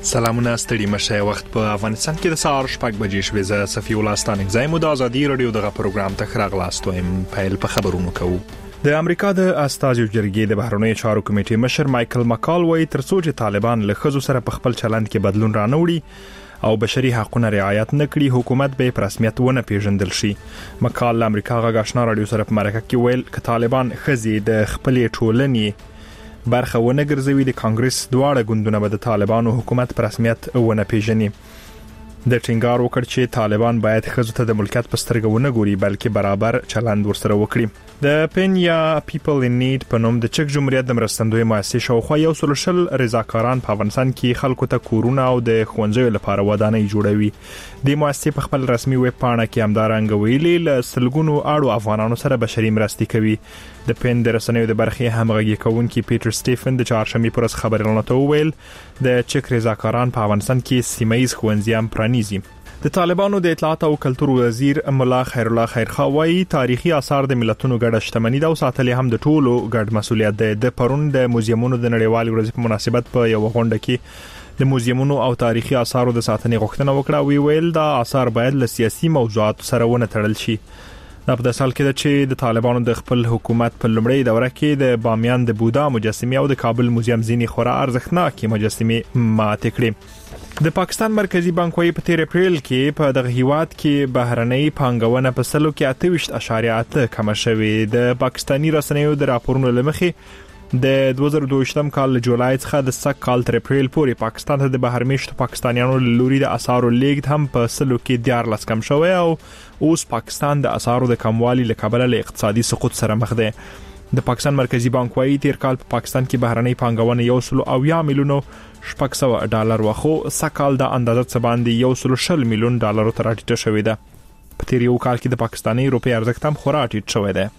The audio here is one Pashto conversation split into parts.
سلامونه ستړي مشه وخت په افغانستان کې د سهار 8 بجې شوې ز صفي ولستان اگزایم د ازادي رادیو دغه پروګرام ته خراغلاستویم پیل په خبرونو کوو. د امریکا د استازو جرګې د بهرنیو چارو کمیټې مشر مایکل مکال وایي ترڅو چې طالبان له خزو سره په خپل چلند کې بدلون رانوړي او بشري حقوقونه رعایت نکړي حکومت به په رسمیت ونه پیژندل شي. مکال امریکا غږ آشنا رادیو سره په مرکه کې ویل ک طالبان خزي د خپلې ټولنې برخه ونه ګرځوي د کانګرس دواړه ګوندونه به د طالبانو حکومت په رسمیت ونه پیژني. د ټینګار وکړ چې طالبان باید خزو ته د ملکیت په سترګه ونه ګوري بلکې برابر چلند ورسره وکړي. د پن یا پیپل ان نیډ په نوم د چک جمهوریت د مرستندوی مؤسسې شاوخوا 100 رضاکاران په افغانستان کې خلکو ته کورونه او د ښوونځیو لپاره ودانۍ جوړوي. د مؤسسې په خپل رسمي ویب پاڼه کې همدارنګه ویلي ل سلګونو اړو افغانانو سره بشري مرستې کوي. د پن د رسنیو د برخې همغږي کوونکي پیټر سټیفن د چهارشنبه پر ورځ خبرونه ته ویل د چک رضاکاران په افغانستان کې سیمایي ښوونځي هم پرانیزي. د طالبانو د اطلاعات او کلتور وزیر مولا خیر الله خیرخوا وایي تاریخي آثار د ملتونو ګډه شتمنۍ ده او ساتلې هم د ټولو ګډ مسولیت ده. د پرون د موزیمونو د نړیوال ورځې په مناسبت په یو غونډه کې د موزیمونو او تاریخي آثارو د ساتنې غوښتنه وکړه. ویل دا آثار باید له سیاسي موضوعاتو سره ونه تړل شي. دا په سال کې چې د طالبانو د خپل حکومت په لومړۍ دوره کې د بامیان د بودا مجسمه او د کابل موزیم ځینی خورا ارزښتناکې مجسمه ماته کړې. د پاکستان مرکزی بانک وايي په 13 اپریل کې په دغه هیواد کې بهرنۍ پانګونه په سلو کې 28.8 کم شوې. د پاکستانی رسنیو د راپورونو لمخې د 2022 کال جولای څخه د سک کال تر اپریل پورې پاکستان ته د بهرمېشتو پاکستانیانو لوري د اسعارو لیږد هم په سلو کې 14 کم شوی او اوس پاکستان د اسعارو د کموالي له کبله له اقتصادي سقوط سره مخ دی. د پاکستان مرکزی بانک وايي تیر کال په پاکستان کې بهرنۍ پانګونه 100 میلیونو $600 وخو سکال د اندازه څه باندې 110 میلیون ډالر ته راټیټه شوې ده. په تیر یو کال کې د پاکستاني روپی ارزښت هم خورا ټیټ شوی دی.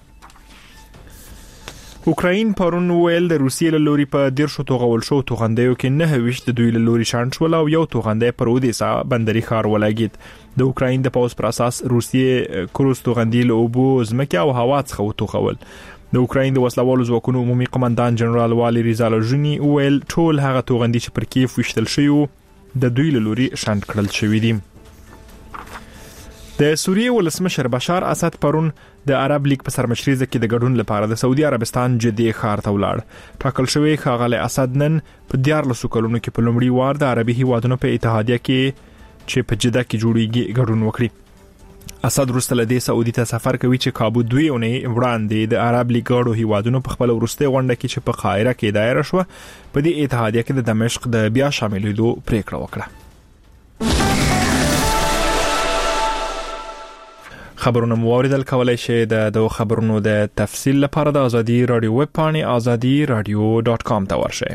اوکراین پرون ویل د روسیې له لوري په 10 توغول شو توغندیو کې 9 د دوی له لوري شانشول او یو توغندې پر اودیسا بندري ښار ولګید. د اوکراین د پوز پر اساس روسیې کروز توغندي له اوبو زمکه او هوا څخه وټوغول. د اوکراین د وسلوالو ځواکونو عمومي قومندان جنرال والری زالوژني ویل ټول هغه توغندي چې پر کیف وشتل شوی د دوی له لوري شاند کړل شوی دي. د سوریې ولسمشر بشار اسد پرون د عرب لیگ په سرمشريزه کې د ګډون لپاره د سعودي عربستان جدي ښار ته ولاړ. ټاکل شوی ښاغلی اسد نن په 14 کلونو کې په لومړي وار د عربي هیوادونو په اتحادیه کې چې په جده کې جوړیږي ګډون وکړي. اسد وروسته له دې سعودي ته سفر کوي چې کابو 2 اونۍ وړاندې د عرب لیگ غړو هیوادونو په خپل ورسته غونډه کې چې په قاهره کې دایر شو په دې اتحادیه کې د دمشق د بیا شاملېدو پریکړه وکړه. خبرونه موریدل کولای شي د خبرونو د تفصیل لپاره د ازادي رادیو ویب پاڼې azadiradio.com ته ورشئ.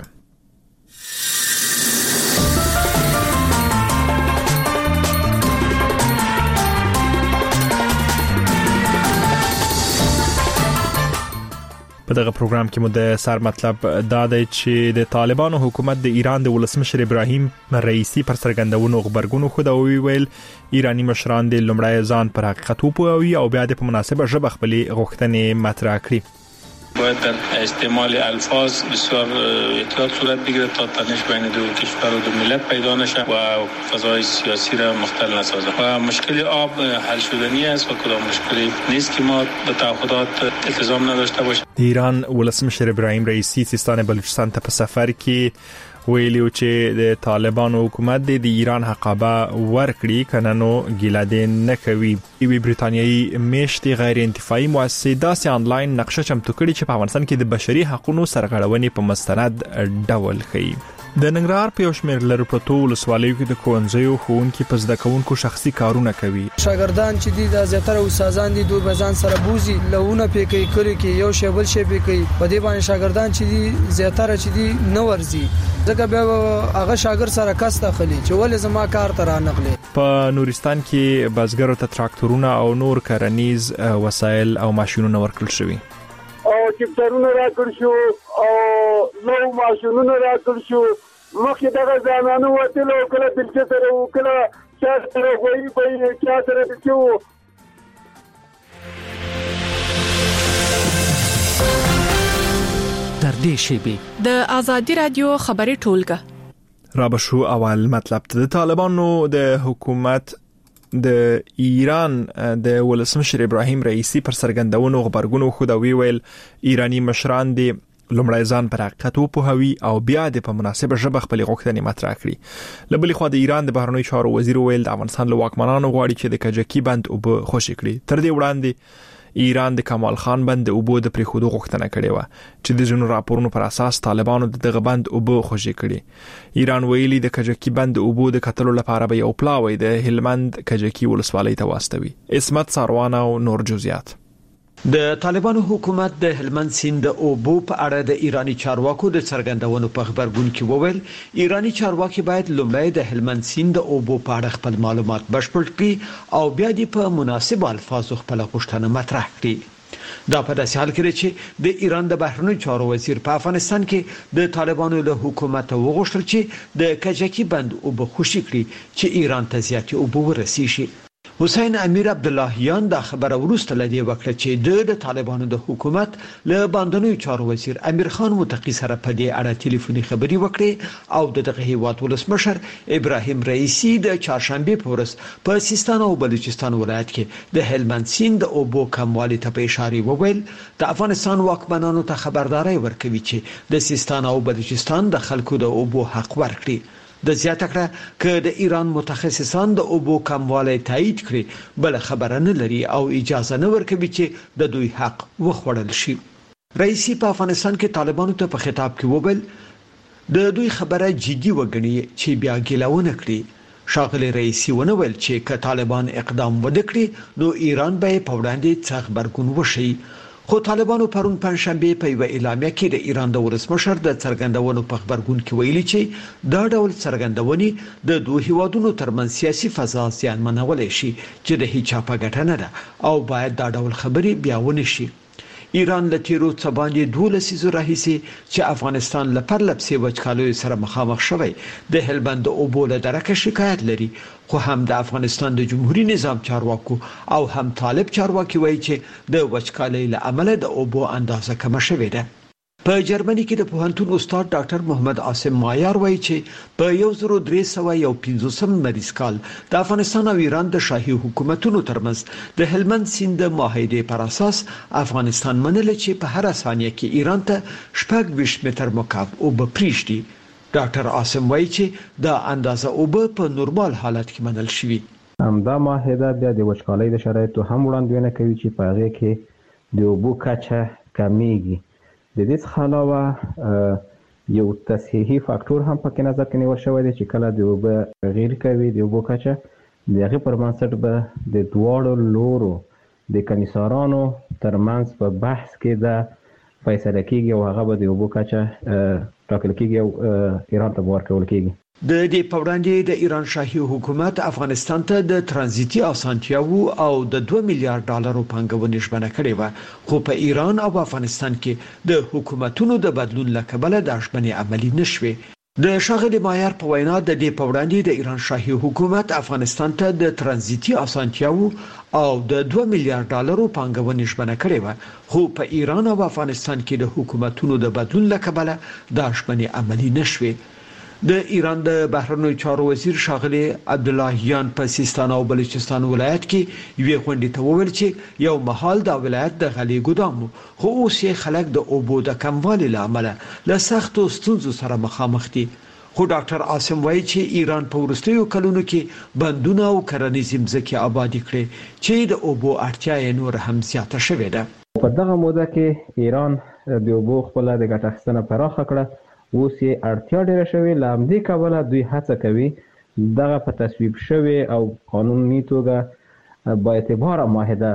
په دغه پروګرام کې مو د سر مطلب دا دی چې د طالبانو حکومت د ایران د ولسمشر ابراهیم رئیسی پر څرګندونو خبرګونو خو دا ویل ایرانی مشران د لومړی ځان پر حقیقت وپوهوي او بیا د مناسبه ژبه خپلې غوښتنې مطرح کړي. باید در استعمال الفاظ بسیار احتیاط صورت بگیره تا تنش بین دو کشور و دو ملت پیدا نشه و فضای سیاسی را مختل نسازه و مشکل آب حل شدنی است و کدام مشکلی نیست که ما به تعهدات التزام نداشته باشیم. ایران ولسمشر ابراهیم رئیسی سیستان بلوچستان ته په سفر کې ویلیو چې د طالبانو حکومت د ایران حقابه ورکړي کنه نو ګیلادین نه کوي. وی بریتانیایی میشتي غیر انتفاعي مؤسسه داسې انلاین نقشه چمتو کړي چې په افغانستان کې د بشري حقوقو سرغړونې په مستند ډول ښيي. د ننګرهار په شمیر لرو پروتو ولسوالیو کې د ښوونځیو ښوونکي په زده کوونکو شخصي کارونه کوي. شاګردان چې دي د زیاتره استادان دي دوی بزان سره بوزي لهونه پېکې کړي کې یو شی بل شی پېکې په دې باندې شاګردان چې دي زیاتره چې دي نو ورزي ځکه به هغه شاګرد سره کاسته خلی چې ولې زما کار ته رانغلي. په نورستان کې بزګرو ته تراکتورونه او نور کرنیز وسایل او ماشينونه ورکړل شوي او چپټرونه راکړل شو او نو ماشينونه راکړل شو. مخکې دغه ځانانو وتل او کله بلچ سره او کله چا سره وایي په چا سره بچو. تر دې شی به د ازادي رادیو خبري ټولګه را بشو اول مطلب د طالبانو د حکومت د ایران د ولسمشر ابراهیم رئیسی پر سرګندونو خبرګونو خو دا ویل ایرانی مشران د لومړی ځان پر حقیقت وپوهوي او بیا د په مناسبه ژبه خپل غوښتنې مطرح کړي. له بلې خوا د ایران د بهرنیو چارو وزیر ویل د افغانستان له واکمنانو غواړي چې د کجکي بند اوبه خوشي کړي. تر دې وړاندې ایران د کمال خان بند اوبو د پریښودو غوښتنه کړې و چې د ځینو راپورونو پر اساس طالبانو دغه بند اوبه خوشي کړي. ایران ویلي د کجکي بند اوبو د کتلو لپاره به یو پلاوی د هلمند کجکي ولسوالۍ ته واستوي. اسمت ساروان او نور جزئیات. د طالبانو حکومت د هلمند سیند د اوبو په اړه د ایرانی چارواکو د څرګندونو په خبرګون کې وویل ایرانی چارواکي باید لومړی د هلمند سیند د اوبو په اړه خپل معلومات بشپړ کړي او بیا د په مناسب الفاظو خپل غوښتنه مطرح کړي. دا په داسې حال کې چې د ایران د بهرنیو چارو وزیر په افغانستان کې د طالبانو له حکومت وغوښتل چې د کجکي بند اوبه خوشي کړي چې ایران ته زیاتې اوبه ورسیږي. حسین امیر عبداللهیان دا خبره ورسته لدی وکړه چې د طالبانو د حکومت له باندنیو چارو وزیر امیر خان متقی سره په دې اړه ټلیفوني خبري وکړي او دغه هیواد ولسمشر ابراهیم رئیسی د چهارشنبه په ورځ په سیستان او بلوچستان ولایت کې د هلمند سیند د اوبو کموالي ته په اشاره وویل د افغانستان واکمنانو ته خبرداري ورکوي چې د سیستان او بلوچستان د خلکو د اوبو حق ورکړي. د زیاته کړه ک د ایران متخصصان د اوبو کموالی تایید کړي بل خبره نه لري او اجازه نه ورکوي چې د دوی حق وخوړل شي. رئیسی په افغانستان کې طالبانو ته په خطاب کې وویل د دوی خبره جدي وګڼي چې بیا ګیلونه کړي. شاغلی رئیسی ونه ویل چې ک طالبان اقدام وکړي نو ایران به په وړاندې څه خبرګون وشي. خو طالبانو پرون پنځشنبه په یو اعلامیه کې د ایران د ولسمشر د څرګندونو په خبرګون کې ویلي چې دا ډول څرګندونې د دوه هیوادونو ترمنځ سیاسي فضا زیانمنولی شي چې د هیچا په ګټه نه ده او باید دا ډول خبرې بیا ونه شي. ایران له تیرو څه باندې 12 لسیزو راهیسې چې افغانستان له پرلپسې وچکالیو سره مخامخ شوی د هلمند اوبو له درکه شکایت لري. خو هم د افغانستان د جمهوریت نظام چارواکو او هم طالب چارواکي وایي چې د وچکالۍ له امله د اوبو اندازه کم شوې ده. په جرمني کې د پوهنتون استاد ډاکټر محمد عاصم مایار وایي چې په 1350 مریض کال د افغانستان او ایران د شاهي حکومتونو ترمنځ د هلمند سیند معاهده پر اساس افغانستان منل چې په هر ثانیه کې ایران ته 20 متر مکعب اوبه پریږدي. ډاکټر عاصم وایي چې دا اندازه اوبه په نورمال حالت کې منل شوی. دا معاهده بیا د وچکالۍ د شرایطو هم وړاندوینه کوي چې په هغه کې د اوبو کچه کمیږي. د دې څخه علاوه یو تصحیحي فاکتور هم پکې نظر کې نیول شوی دی چې کله د اوبه غیر کوي د اوبو کچه د هغې پر بنسټ به د دواړو لورو د کمیسارانو ترمنځ په بحث کې د فیصله کېږي او هغه به د اوبو کچه ټاکل کېږي او ایران ته ورکول کېږي. د دې په وړاندې د ایران شاهي حکومت افغانستان ته د ترانزیتي اسانتیاوو او د 2 میلیارډ ډالرو پانګونې ژمنه کړې و خو په ایران او افغانستان کې د حکومتونو د بدلون له کبله د ژمنې عملي نشوي. د شاغلی مایار په وینا د دې په وړاندې د ایران شاهي حکومت افغانستان ته د ترانزیتي اسانتیاوو او د 2 میلیارډ ډالرو پانګونې ژمنه کړې و خو په ایران او افغانستان کې د حکومتونو د بدلون له کبله د ژمنې عملي نشوي. د ایران د بهرنیو چارو وزیر شاغلی عبداللهیان په سیستان او بلوچستان ولایت کې یوې غونډې ته وویل چې یو مهال د ولایت د غلې ګدام خو اوس یې خلک د اوبو د کموالي له امله له سختو ستونزو سره مخامخ دي. خو ډاکټر عاصم وایي چې ایران په وروستیو کلونو کې بندونه او کرنیزې مځکې آبادې کړې چې د اوبو اړتیا یې نور هم زیاته شوې ده. په دغه موده کې ایران د اوبو خپله د ګټه اخیستنه پراخه کړه. اوس یې اړتیا ډیره شوې له همدې کبله دوی هڅه کوي دغه په تصویب شوې او قانوني توګه با اعتباره معاهده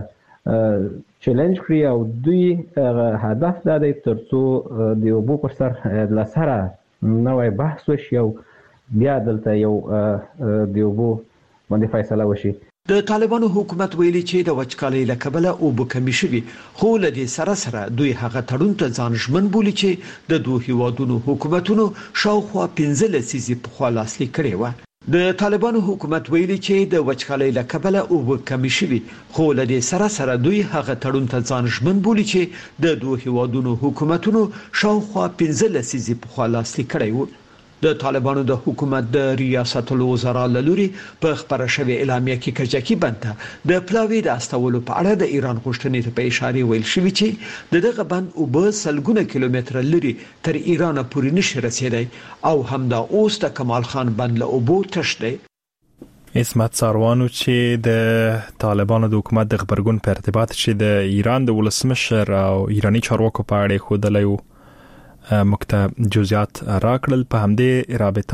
چیلنج کړي او دوی هدف دا دی تر څو د اوبو پر سر له سره نوی بحث وشي او بیا دلته یو د اوبو باندې فیصله وشي. د طالبانو حکومت ویلي چې د وچکالۍ له کبله اوبه کمې شوي خو له دې سره سره دوی هغه تړون ته ځان ژمن بولي چې د دوه هیوادونو حکومتونو شاوخوا 15 لسیزې پخوا لاسلیک کړې وه. د طالبانو حکومت ویلي چې د وچکالۍ له کبله اوبه کمې شوي خو له دې سره سره دوی هغه تړون ته ځان ژمن بولي چې د دوه هیوادونو حکومتونو شاوخوا 15 لسیزې پخوا لاسلیک کړی و. د طالبانو د حکومت د ریاست الوزرا لوري په خبره شوی اعلامیه کې کرجکی بنده د پلاوی د استولو په اړه د ایران غوښتنې ته په اشاره ویل شوی چې دغه بند او به سلګونه کیلومتر لري تر ایران پورې نشي رسیدای او همدا اوس د کمال خان بند له اوبو تش دی. اسمت ساروانو چې د طالبانو د حکومت د خبرګون په ارتباط چې د ایران د ولسمشر او ایرانی چارواکو په اړه خودلایو مکتب جزئیات راکړل. په همدې رابطه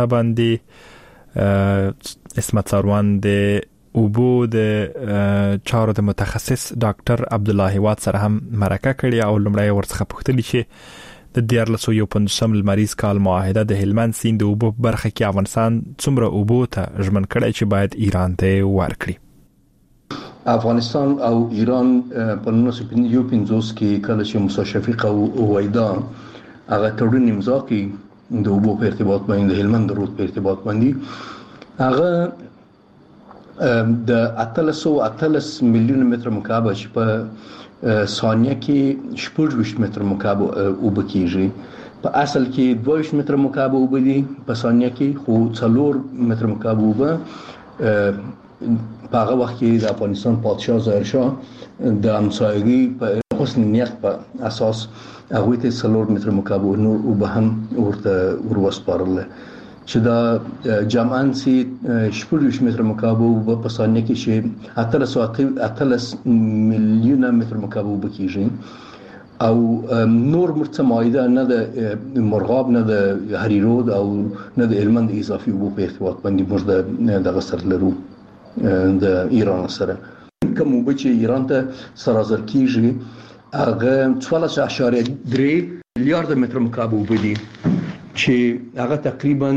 باندې اسمت ساروان د اوبو د چارو د متخصص ډاکټر عبد الله واد سره هم مرکه کړې او لمړی ورڅخه پوښتنه چې د 1415 لمریز کال معاهده د هلمند سیند د اوبو برخه کې افغانستان څومره اوبو ته ژمن کړی چې باید ایران ته ورکړي. افغانستان او ایران په 1950 کې کله چې موسی شفیق او وایدا هغه تړون امضا کړي د اوبو په ارتباط باندې د هلمند رود په ارتباط باندې هغه د 818 میلیون متر مکعب چې په ثانیه کې 14 متر مکعب اوبه کیږي په اصل کې 22 متر مکعب اوبه دي په ثانیه کې خو 4 متر مکعب اوبه په هغه وخت کې د افغانستان پادشاه ظاهر شاه د همسایګي په حسن نیت په اساس هغه ته 4 متر مکعب نور اوبه هم ورته وسپارل چې دا جمعاً سي 14 متر مکعب اوبه په ثانیه کې چې 818 میلیون متر مکعب اوبه کیږي او نور مرته مایده نه د مرغاب نه د هریرود او نه د هلمند اضافي اوبه په ارتباط باندې موږ د غسر لرو د ایران سره کوم اوبه چې ایران ته سرازر کیږي هغه 14.3 میلیارد متر مکعب اوبه دي چې هغه تقریبا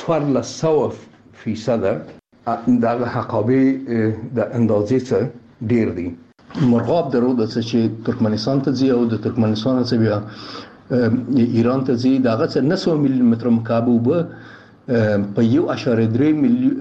1400% د حقابه د اندازې څخه ډیر دي. مرغاب درود چې ترکمنستان ته ځي او د ترکمنستان څخه بیا ایران ته ځي دغه څه 900 میلیون متر مکعب اوبه په 1.3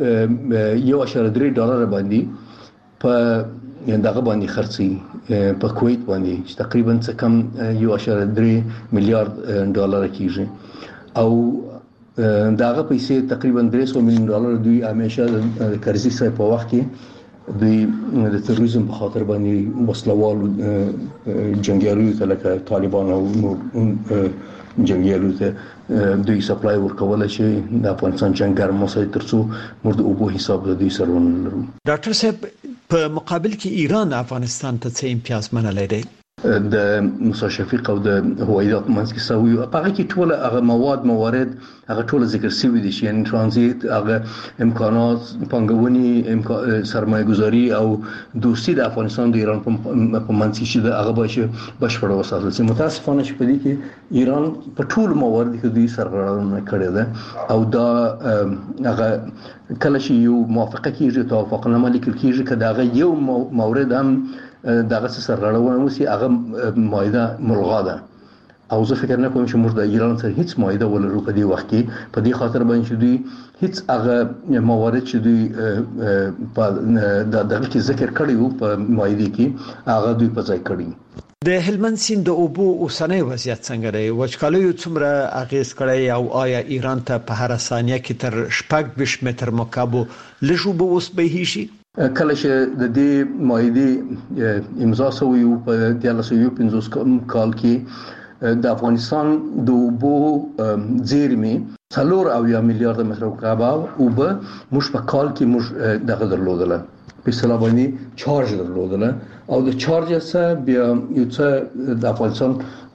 ډالر باندې په دغه باندې خرڅي په کویت باندې چې تقریبا څه کم 1.3 میلیارد ډالر کیږي او دغه پیسې تقریبا 300 میلیون ډالر دوی همیشه د کرزي سره په وخت کې دوی د تروریزم په خاطر باندې وسلوال جنگیالو ته لکه طالبان او جنگیالو ته دوی سپلای ورکول چې د افغانستان جنگ ګرم وسای ترڅو مرد اوبو حساب د دوی سره ونلرو. ډاکټر صاحب په مقابل کې ایران افغانستان ته څه امتیاز منلای دی؟ د موسی شفیق او د هوایدا منځ کې سوي هغه کې ټول هغه موارد هغه ټول ذکر شوی دي چې یعنی ترانزیت هغه امکانات پنګونی سرمایه گذاری او دوستي د افغانستان د ایران په منځ کې چې هغه بشپړ وساتل شي. متاسفانه چې په دې کې ایران په ټول موارد کې دوی سرغړونه کړې ده او دا هغه کله چې یو موافقه کیږي توافقنامه لیکل کیږي کله هغه یو مورد هم دغه سرغړونه وسی هغه مایده ملغا ده او زه فکر نه کوم چې موږ د ایران سره هیڅ مایده ولرو په دې وخت کې په دې خاطر باندې چې دوی هیڅ هغه موارد چې دوی په دغه کې ذکر کړی وو په مایده کې هغه دوی په ځای کړی. د هلمند سیند د اوبو اوسنۍ وضعیت څنګه دی؟ وچکالیو څومره اغیز کړی او آیا ایران ته په هر ثانیه کې تر 20 متر مکعب لږ اوبه اوس بهیږي؟ کله چې د دې مایده امضا شوی په 1950 کال کې د افغانستان د اوبو زیرمې 4 میلیارد متر مکعب اوبه موږ په کال کې موږ دغه درلودله په اصطلاح باندې چارج درلودله او د چارج سره بیا یو څه د افغانستان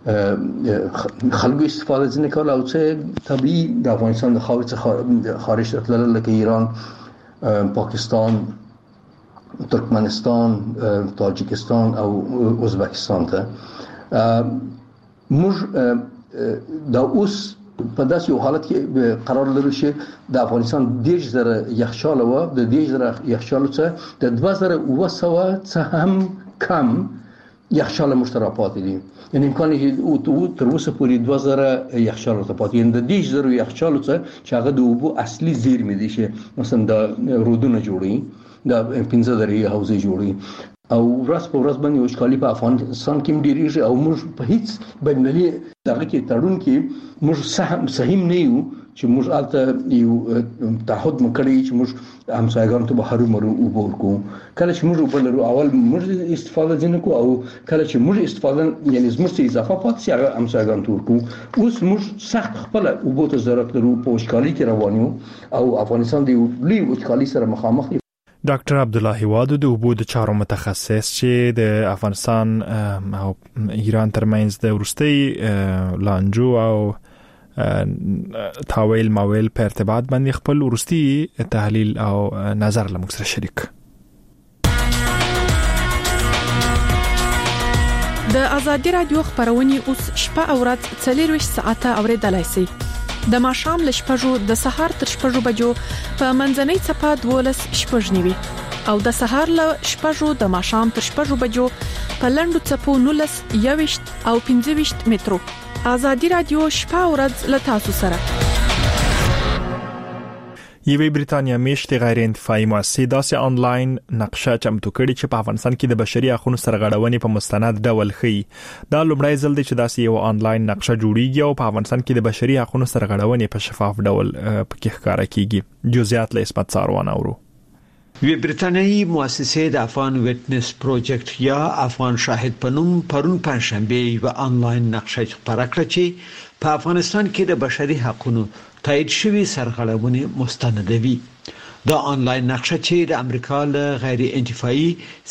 خلکو استفاده ځنه کول او څه طبيعي د افغانستان د خارج خارج تلل لکه ایران پاکستان ترکمنستان تاجیکستان او ازبکستان ته موږ دا اوس په داسې یو حالت کې قرار لرو چې د افغانستان 10,000 یخچال و د 10,000 یخچال څخه د 2,900 څخه هم کم یخچال مشترکات دي یعنی امکان او تر اوسه پورې 2,000 یخچال ته پاتې د 10,000 یخچال څخه چې هغه د اوبو اصلي زیرمې دي چې مثلا د رودونه جوړي دا 15 حوزې جوړي او ورځ په ورځ باندې وشکالي په افغانستان کې ډیریږي او موږ په هیڅ بنلي دغه کې تړون کې موږ سهم نه یو چې موږ الته یو تعهد مکړی چې موږ همسایګانو ته به هرو مرو وګورو. کله چې موږ وبلرو اول موږ استفاده ځنه کو او کله چې موږ استفاده یعنی زموږ اضافه پات سي هغه همسایګانو ته ورکو. اوس موږ سخت خپل وبوت ضرورت لرو په وشکالي کې روانو او افغانستان د لوی وشکالي سره مخامخ دی. ډاکټر عبدالله هیوادو د اوبو د چارو متخصص چې د افغانستان او ایران ترمنځ د وروستي لانجو او تاویل ماویل په ارتباط باندې خپل وروستي تحلیل او نظر له موږ سره شریک. د ازادي رادیو خبرونه اوس شپه او ورځ 24 ساعته اوریدلای شئ. د ماښام ل شپږو د سهار تر شپږو بجو په منځنۍ صفه 12 شپږ نیوي او د سهار ل شپږو د ماښام تر شپږو بجو په لندو صفو 19 21 او 25 مترو. ازادي رادیو شپه او ورځ ل تاسو سره. یوه بریتانیا میشت غیر انتفاعي مؤسسه داسې آنلاین نقشه چمتو کړي چې په افغانستان کې د بشري حقوقو سرغړونې په مستند ډول ښيي. دا لومړی ځل دی چې داسې یو آنلاین نقشه جوړیږي او په افغانستان کې د بشري حقوقو سرغړونې په شفاف ډول پکې ښکارا کیږي. جزئیات له اسمت ساروان اورو. وی بریتانیایی مؤسسه د افغان ویټنس پروجیکټ یا افغان شاهد په نوم پرون پنځشنبه یو آنلاین نقشه خپاره کړه چې په افغانستان کې د بشري حقوقو تایید شوی سرغړونې مستندوي. دا آنلاین نقشه چې د امریکا له غیر انتفاعي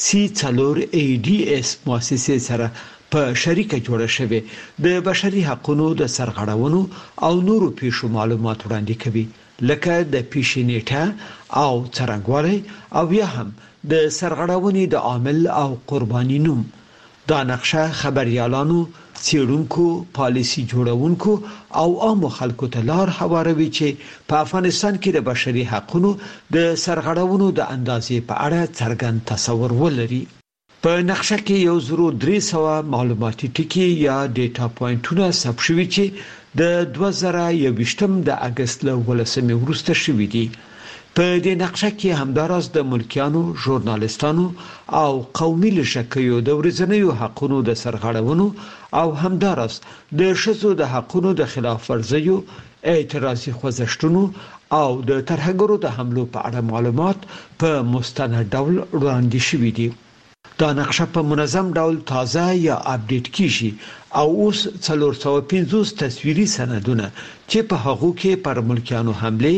C4ADS مؤسسه سره په شریکه جوړه شوې د بشري حقوقو د سرغړونو او نورو پیښو معلومات وړاندې کوي، لکه د پیښې نیټه او څرنګوالی او یا هم د سرغړونې د عامل او قرباني نوم. دا نقشه خبريالانو، څېړونکو، پالیسي جوړونکو او عام خلکو ته لار هواروي چې په افغانستان کې د بشري حقوقو د سرغړونو د اندازې په اړه څرګند تصور ولري. په نقشه کې 1300 معلوماتي ټکي یا ډیټا پوینټونه ثبت شوي چې د 2021 د اگست له 18 وروسته شوي دي. په دې نقشه کې همداراز د ملکیانو، ژورنالیستانو او قومي لشکیو د ورځنیو حقوقو د سرغړونو او همداراز د ښځو د حقوقو د خلاف ورزیو، اعتراضي خوځښتونو او د ترهګرو د حملو په اړه معلومات په مستند ډول وړاندې شوي دي. دا نقشه په منظم ډول تازه یا اپډیټ کیږي او اوس 450 تصویري سندونه چې په هغو کې پر ملکیانو حمله،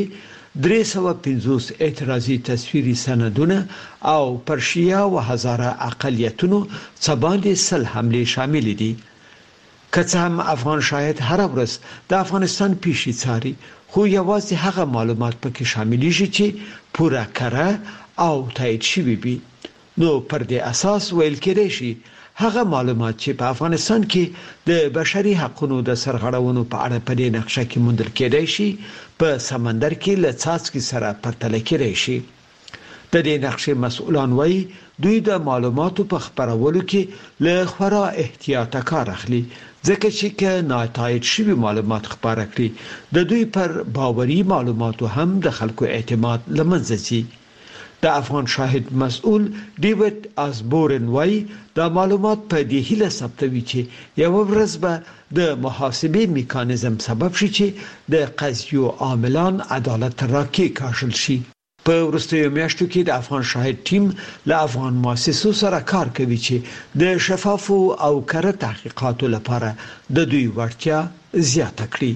350 اعتراضي تصویري سندونه او پر شیعه و هزاره اقلیتونو څباندې 100 حمله شامل دي. که څه هم افغان شاهد هر ورځ د افغانستان پیښې څاري، خو یوازې هغه معلومات پکې شاملېږي چې پوره کړه او تایید شوي وي. نو پر دې اساس ویل کېدای شي هغه معلومات چې په افغانستان کې د بشري حقوقو د سرغړونو په اړه په دې نقشه کې موندل کېدای شي په سمندر کې له څاڅکي سره پرتله کېدای شي. د دې نقشې مسؤلان وایي دوی د معلوماتو په خبرولو کې له خورا احتیاط کار اخلي، ځکه چې که ناتایید شوي معلومات خبره کړي د دوی پر باوري معلوماتو هم د خلکو اعتماد له منځه ځي. د افغان شاهد مسؤل ډیوډ اسبورن وایي دا معلومات په دې هیله ثبتوي چې یو ورځ به د محاسبې میکانیزم سبب شي چې د قضیو عاملان عدالت راکې کاشل شي. په وروستیو میاشتو کې د افغان شاهد ټیم له افغان مؤسسو سره کار کوي چې د شفافو او کره تحقیقاتو لپاره د دوی وړتیا زیاته کړي.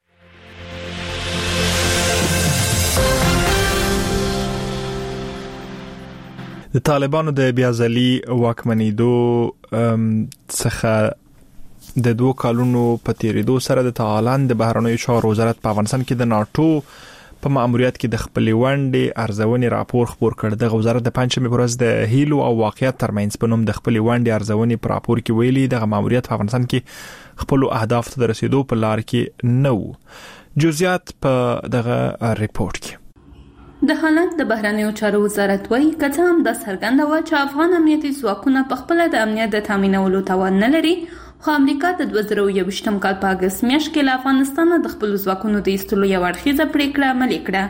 د طالبانو د بیازلي واکمنېدو څخه د 2 کالونو په تیریدو سره د تایلند د بهرنیو چارو وزارت په افغانستان کې د ناتو په ماموریت کې د خپلې ونډې ارزونې راپور خپور کړ. د وزارت د پنځمې ورځ د هیلو او واقعیت ترمنځ په نوم د خپلې ونډې ارزونې په راپور کې ویلي د ماموریت په افغانستان کې خپل اهداف ته رسیدو په لار کې نه وو. جزئیات په دغه ریپورت کې. د هالند د بهرنیو چارو وزارت وایي که هم د څرګنده و چې افغان امنیتي ځواکونه په خپل د امنیت د تامینولو توان نه لري، خو امریکا د 2021 کال په اگست میاشت کې له افغانستان د خپل ځواکونو د ایستلو یو اړخیزه پریکړه عملي کړه.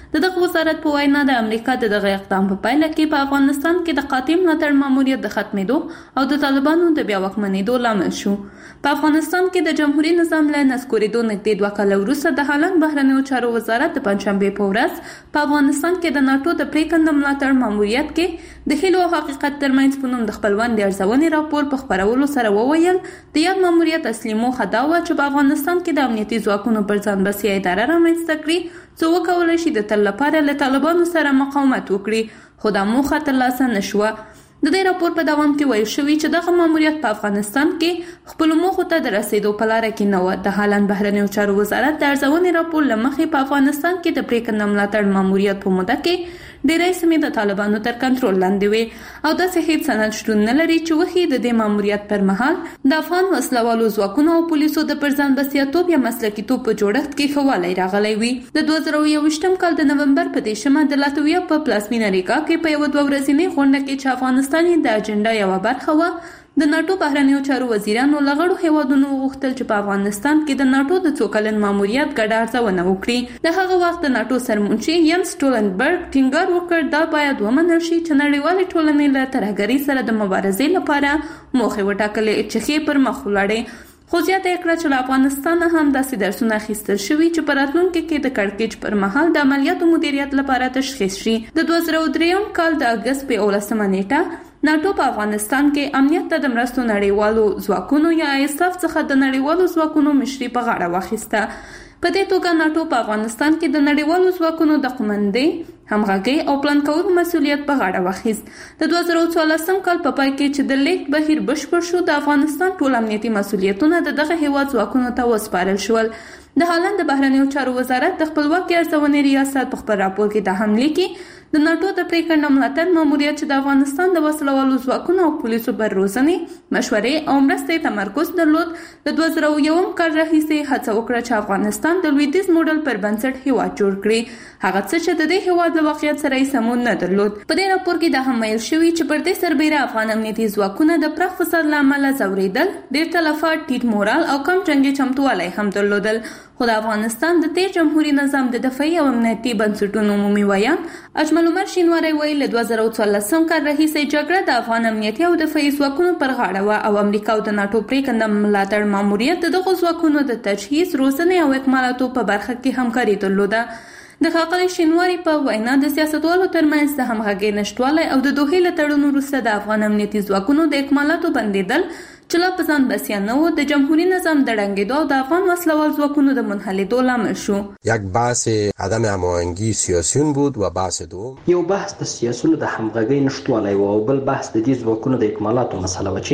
دغه وزارت په وینا د امریکا دغه اقدام په پایله کې په افغانستان کې د قاطع ملاتړ ماموریت د ختمېدو او د طالبانو د بیا واکمنېدو لامل شو. په افغانستان کې د جمهوریت نظام له نسکورېدو نږدې 2 کاله وروسته د هالند بهرنیو چارو وزارت د پنځشنبې په ورځ په افغانستان کې د ناتو د پریکنده ملاتړ ماموریت کې د هیلو او حقیقت ترمنځ په نوم د خپلوان د ارزونې راپور په خپرولو سره وویل د یاد ماموریت اصلي موخه دا وه چې په افغانستان کې د امنیتي ځواکونو پر ځان بسیا اداره رامنځته کړي څو وکولای شي د تل لپاره له طالبانو سره مقاومت وکړي، خو دا موخه ترلاسه نشوه. د دې راپور په دوام کې ویل شوی چې دغه ماموریت په افغانستان کې خپل موخو ته د رسیدو په لار کې نه و. د هالند بهرنیو چارو وزارت د ارزونې راپور له مخې په افغانستان کې د پریکنده ملاتړ ماموریت په موده کې ډېری سیمې د طالبانو تر کنټرول لاندې وي او داسې هیڅ سند شتون نه لري چې وښيي د دې ماموریت پر مهال د افغان وسلوالو ځواکونو او پولیسو د پرځان بسیاتوب یا مسلکیتوب په جوړښت کې ښه والی راغلی وي. د 2021 کال د نومبر په 10 د لاتویا په پلازمینه ریګا کې په یو 2 ورځنۍ غونډه کې چې افغانستان د اجنډا یوه برخه وه، د ناټو بهرنیو چارو وزیرانو له غړو هیوادونو وغوښتل چې په افغانستان کې د ناټو د 2 کلن ماموریت ګډه ارزونه وکړي. د هغه وخت د ناټو سرمنشي ینس ټولنبرګ ټینګار وکړ دا باید ومنل شي چې نړیوالې ټولنې له ترهګرۍ سره د مبارزې لپاره موخې وټاکلې چې ښې پر مخ ولاړې. خو زیاته یې کړه چې له افغانستانه هم داسې درسونه اخیستل شوي چې په راتلونکي کې د کړکېچ پر مهال د عملیاتو مدیریت لپاره تشخیص شي. د 2003 کال د اګست په 18 نیټه ناټو په افغانستان کې امنیت ته د مرستو نړیوالو ځواکونو یا ISAF څخه د نړیوالو ځواکونو مشري په غاړه واخیسته. په دې توګه ناټو په افغانستان کې د نړیوالو ځواکونو د قومندې، همغږۍ او پلان کولو مسؤلیت په غاړه واخیست. د 2014 کال په پای کې چې د لیک بهیر بشپړ شو، د افغانستان ټول امنیتي مسؤلیتونه د دغه هیواد ځواکونو ته وسپارل شول. د هالند د بهرنیو چارو وزارت د خپلواکۍ ارزونې ریاست په خپل راپور کې د حملې کې د ناټو د پریکنده ملاتړ ماموریت چې د افغانستان د وسلوالو ځواکونو او پولیسو پر روزنې، مشورې او مرستې تمرکز درلود. د 2001 کال راهیسې هڅه وکړه چې افغانستان د لویدیځ موډل پر بنسټ هیواد جوړ کړي، هغه څه چې د دې هیواد له واقعیت سره یې سمون نه درلود. په دې راپور کې دا هم ویل شوي چې پر دې سربیره افغان امنیتي ځواکونه د پراخ فساد له امله ځورېدل، ډېر تلفات، ټیټ مورال او کم جنګي چمتووالی هم درلودل. خو د افغانستان د تیر جمهوریت نظام د دفاعي او امنیتي بنسټونو عمومي ویان اجمل عمر شینواری ویل له 2014 کال راهیسې جګړه د افغان امنیتي او دفاعي ځواکونو پر غاړه وه او امریکا او د ناټو پریکنده ملاتړ ماموریت د دغو ځواکونو د تجهیز، روزنې او اکمالاتو په برخه کې همکاري درلوده. د ښاغلي شینواری په وینا د سیاستوالو ترمنځ د همغږۍ نشتوالی او د دوحې له تړون وروسته د افغان امنیتي ځواکونو د اکمالاتو بندېدل چې لا په ځان بسیا نه و، د جمهوریت نظام د ړنګېدو او د افغان وسلوال ځواکونو د منحلېدو لامل شو. یک بحث عدم هماهنگی سیاسیون بود و بحث دوم یو بحث د سیاسونو د همغږۍ نشتوالی و او بل بحث د دې ځواکونو د اکمالاتو مسله وه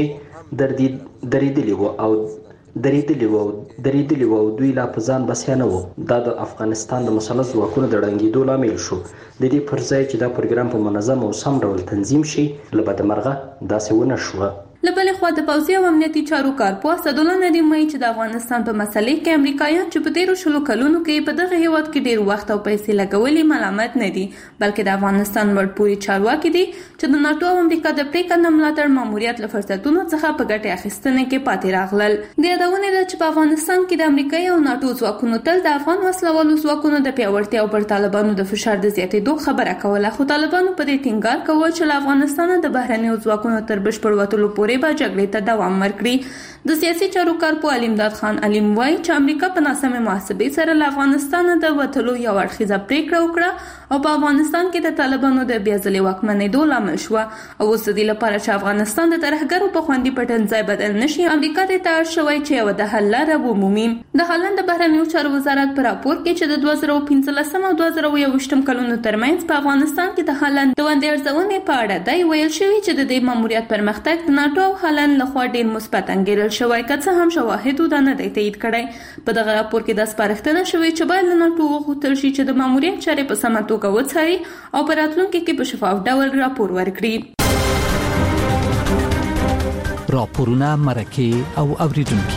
چې درېدلي و او دوی لا په ځان بسیا نه و. دا د افغانستان د مسلط ځواکونو د ړنګېدو لامل شو. د دې پر ځای چې دا پروګرام په منظم او سم ډول تنظیم شي، له بدمرغه داسې ونه شوه. له بلې خوا د پوځي او امنیتي چارو کارپوه اسدالله ندیم وایي چې د افغانستان په مسلې کې امریکایان چې په تېرو 20 کلونو کې په دغه هیواد کې ډېر وخت او پیسې لګولي ملامت نه دي، بلکې د افغانستان وړپوري چارواکي دي چې د ناټو او امریکا د پریکنده ملاتړ ماموریت له فرصتونو څخه په ګټې اخیستنې کې پاتې راغلل. د یادونې ده چې په افغانستان کې د امریکایي او ناټو ځواکونو تل د افغان وسلوالو ځواکونو د پیاوړتیا او پر طالبانو د فشار د زیاتېدو خبره کوله، خو طالبانو په دې ټینګار کوه چې له افغانستانه د بهرنیو ځواکونو تر بشپړ وتلو پورې به جګړې ته دوام ورکړي. د سیاسي چارو کارپوه علمداد خان علیم وایي چې امریکا په ناسمې محاسبې سره له افغانستانه د وتلو یو اړخیزه پریکړه وکړه او په افغانستان کې د طالبانو د بیا ځلې واکمنېدو لامل شوه. او اوس د دې لپاره چې افغانستان د ترهګرو په خوندي پټنځای بدل نشي، امریکا ته اړ شوی چې یوه د حل لاره ومومي. د هالند د بهرنیو چارو وزارت په راپور کې چې د 2015 او 2021 کلونو ترمنځ په افغانستان کې د هالند د ونډې ارزونې په اړه دی ویل شوي چې د دې ماموریت پرمختګ د ناټو او هالند لخوا ډېر مثبت انګیرل شوی، که څه هم شواهدو دا نه دی تایید کړی. په دغه راپور کې دا سپارښتنه شوې چې باید له ناټو وغوښتل شي چې د ماموریت چارې په سمه توګه وڅاري او په راتلونکي کې په شفاف ډول راپور ورکړي. راپورونه، مرکې او اوریدونکي.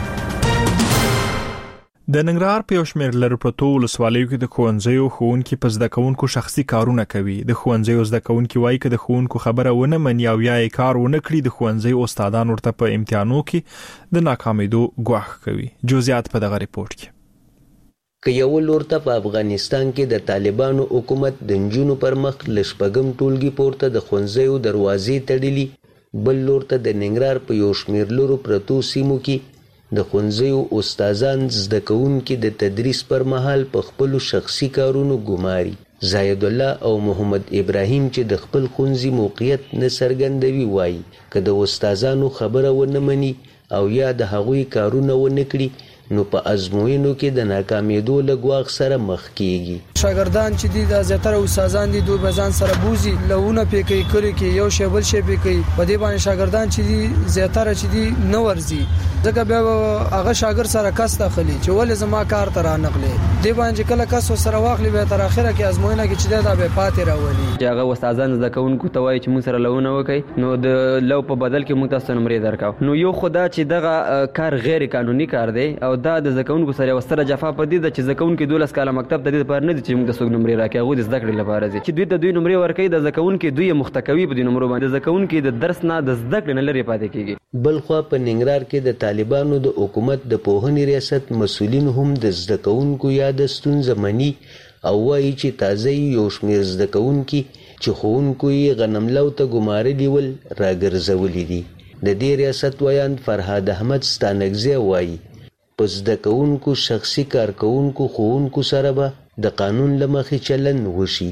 د ننګرهار په یو شمېر لرې پرتو ولسوالیو کې د ښوونځیو ښوونکي په زده کوونکو شخصي کارونه کوي. د ښوونځیو زده کوونکي وایي که د ښوونکو خبره ونه مني او یا یې کار ونه کړي، د ښوونځیو استادان ورته په امتحانو کې د ناکامېدو ګواښ کوي. جزئیات په دغه ریپورت کې. که یو لور ته په افغانستان کې د طالبانو حکومت د نجونو پر مخ له شپږم ټولګي پورته د ښوونځیو دروازې تړلي، بل لور ته د ننګرهار په یو شمېر لرو پرتو سیمو کې د ښوونځیو استادان زده کوونکي د تدریس پر مهال په خپلو شخصي کارونو ګماري. زاید الله او محمد ابراهیم چې د خپل ښوونځي موقعیت نه څرګندوي وایي که د استادانو خبره ونه مني او یا د هغوی کارونه ونه کړي نو په ازموینو کې د ناکامېدو له ګواښ سره مخ کیږي. شاګردان چې دي د زیاتره استادان دي دوی بزان سره بوزي لهونه پېکي کړي کې یو شی بل شی پېکي په دې باندې شاګردان چې دي زیاتره چې دي نو ورزي ځکه بیا هغه شاګرد سره کس داخلي چې ولې زما کار تر نغلې دی باندې کله کس سره واخلي به تر اخره کې ازموینه کې چې دا به پاتې راولي. هغه استادان زده کوونکو ته وایي چې موږ سره لهونه وکړي نو د لو په بدل کې موږ تاسو نمرې درکاو. نو یو خدا چې دغه کار غیر قانوني کار دی او دا د زکونکو سره وستره جفا پدې د چې زکونکو 12 کاله مکتب ته د لپاره نه دي چې موږ د سوګ نمرې راکې هغه د زده کړې لپاره دي چې دوی د دوی نمرې ورکې د زکونکو دوی مختکوي په دې نمرو باندې زکونکو د درس نه د زده کړې نه لري پاتې کیږي. بل خو په ننګرهار کې د طالبانو د حکومت د پوهنې ریاست مسؤلین هم د زده کوونکو یا د ستونزې مني او وایي چې تازه یو شمېر زده کوونکي چې ښوونکو یې غنملو ته ګمارلي ول راګرځولي دي. د دې ریاست ویاند فرهاد احمد ستانکزی وایي په زده کوونکو شخصي کارکوونکو ښوونکو سره به د قانون له مخې چلند وشي.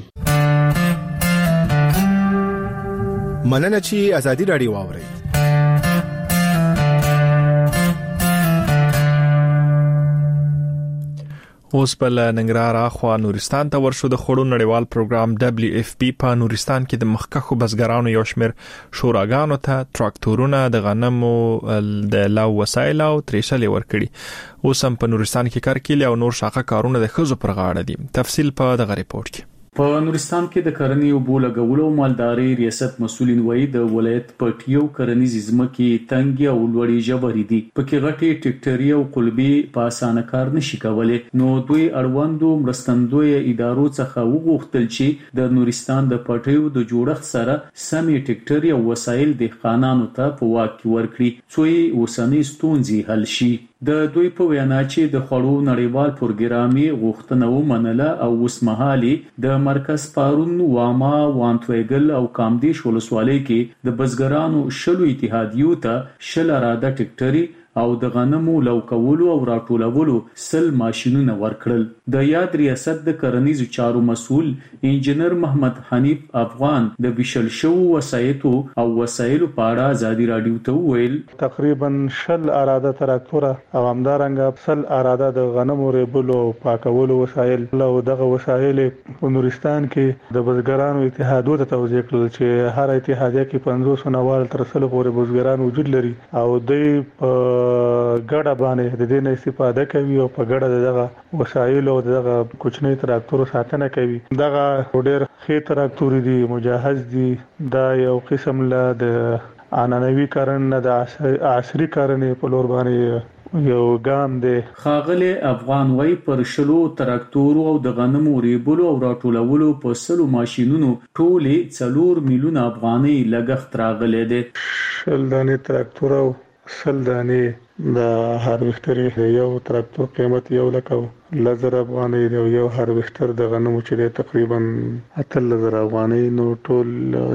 مننه چې ازادي راډیو واورئ. اوس بل ننګرهار اخوا نورستان ته ورشو. د خړو نړیوال پروګرام WFP په نورستان کې د مخکخو بزګرانو یو شمېر شوراګانو ته تراکتورونه د غنمو د لاو وسایل او تریشلې ورکړي. اوس هم په نورستان کې کارکیل او نور شاخه کارونه د ښځو پر غاړه دي. تفصیل په دغه ریپورت کې. په نورستان کې د کرنې او اوبو لګولو او مالدارۍ ریاست مسؤلین وایي د ولایت پټیو کرنیزې ځمکې تنګې او لوړې ژورې دي، پکې غټې ټریکټري او قلبې په اسانه کار نشي کولی. نو دوی اړوندو مرستندویه ادارو څخه وغوښتل چې د نورستان د پټیو د جوړښت سره سمې ټریکټري او وسایل دهقانانو ته په واک کې ورکړي څو یې اوسنۍ ستونزې حل شي. د دوی په وینا چې د خړو نړیوال پروګرامي غوښتنه ومنله او اوسمهالي د مرکز پارون، واما، وانتویګل او کامدیش ولسوالۍ کې د بزګرانو شلو اتحادیو ته 10 اراده ټریکټري او د غنمو لو کولو او راټولولو 10 ماشینونه ورکړل. د یاد ریاست د کرنیزو چارو مسؤل انجنیر محمد حنیف افغان د بشل شو وسایتو او وسایلو په اړه ازادي راډیو ته ویل تقریبا 10 اراده تراکتوره او همدارنګه 10 اراده د غنمو ریبلو او پاکولو وسایل له دغه وسایل په نورستان کې د بزګرانو اتحادیو ته توزیع کړل چې هر اتحادیه کې 500 نوال تر 100 پورې بزګران وجود لري او دوی په ګډه باندې د دې نه استفاده کوي او په ګډه دغه وسایل او دغه کوچنی تراکتور ساتنه کوي. دغه ډېر ښه تراکتور دي، مجهز دي. دا یو قسم له د عنعنوي کرنې د عصري کرنې په لور باندې یو ګام دی. ښاغلی افغان وای پر شلو تراکتورو او د غنمو ریبلو او راټولولو په 100 ماشینونو ټولې 4 میلیونه افغانۍ لګښت راغلی دی. 10 دانې تراکتور او 100 دانې د هارویسټر یو تراکتور قیمت 1,00,000 افغانۍ دی او یو هارویسټر د غنمو چې تقریبا 8,000 افغانۍ، نو ټول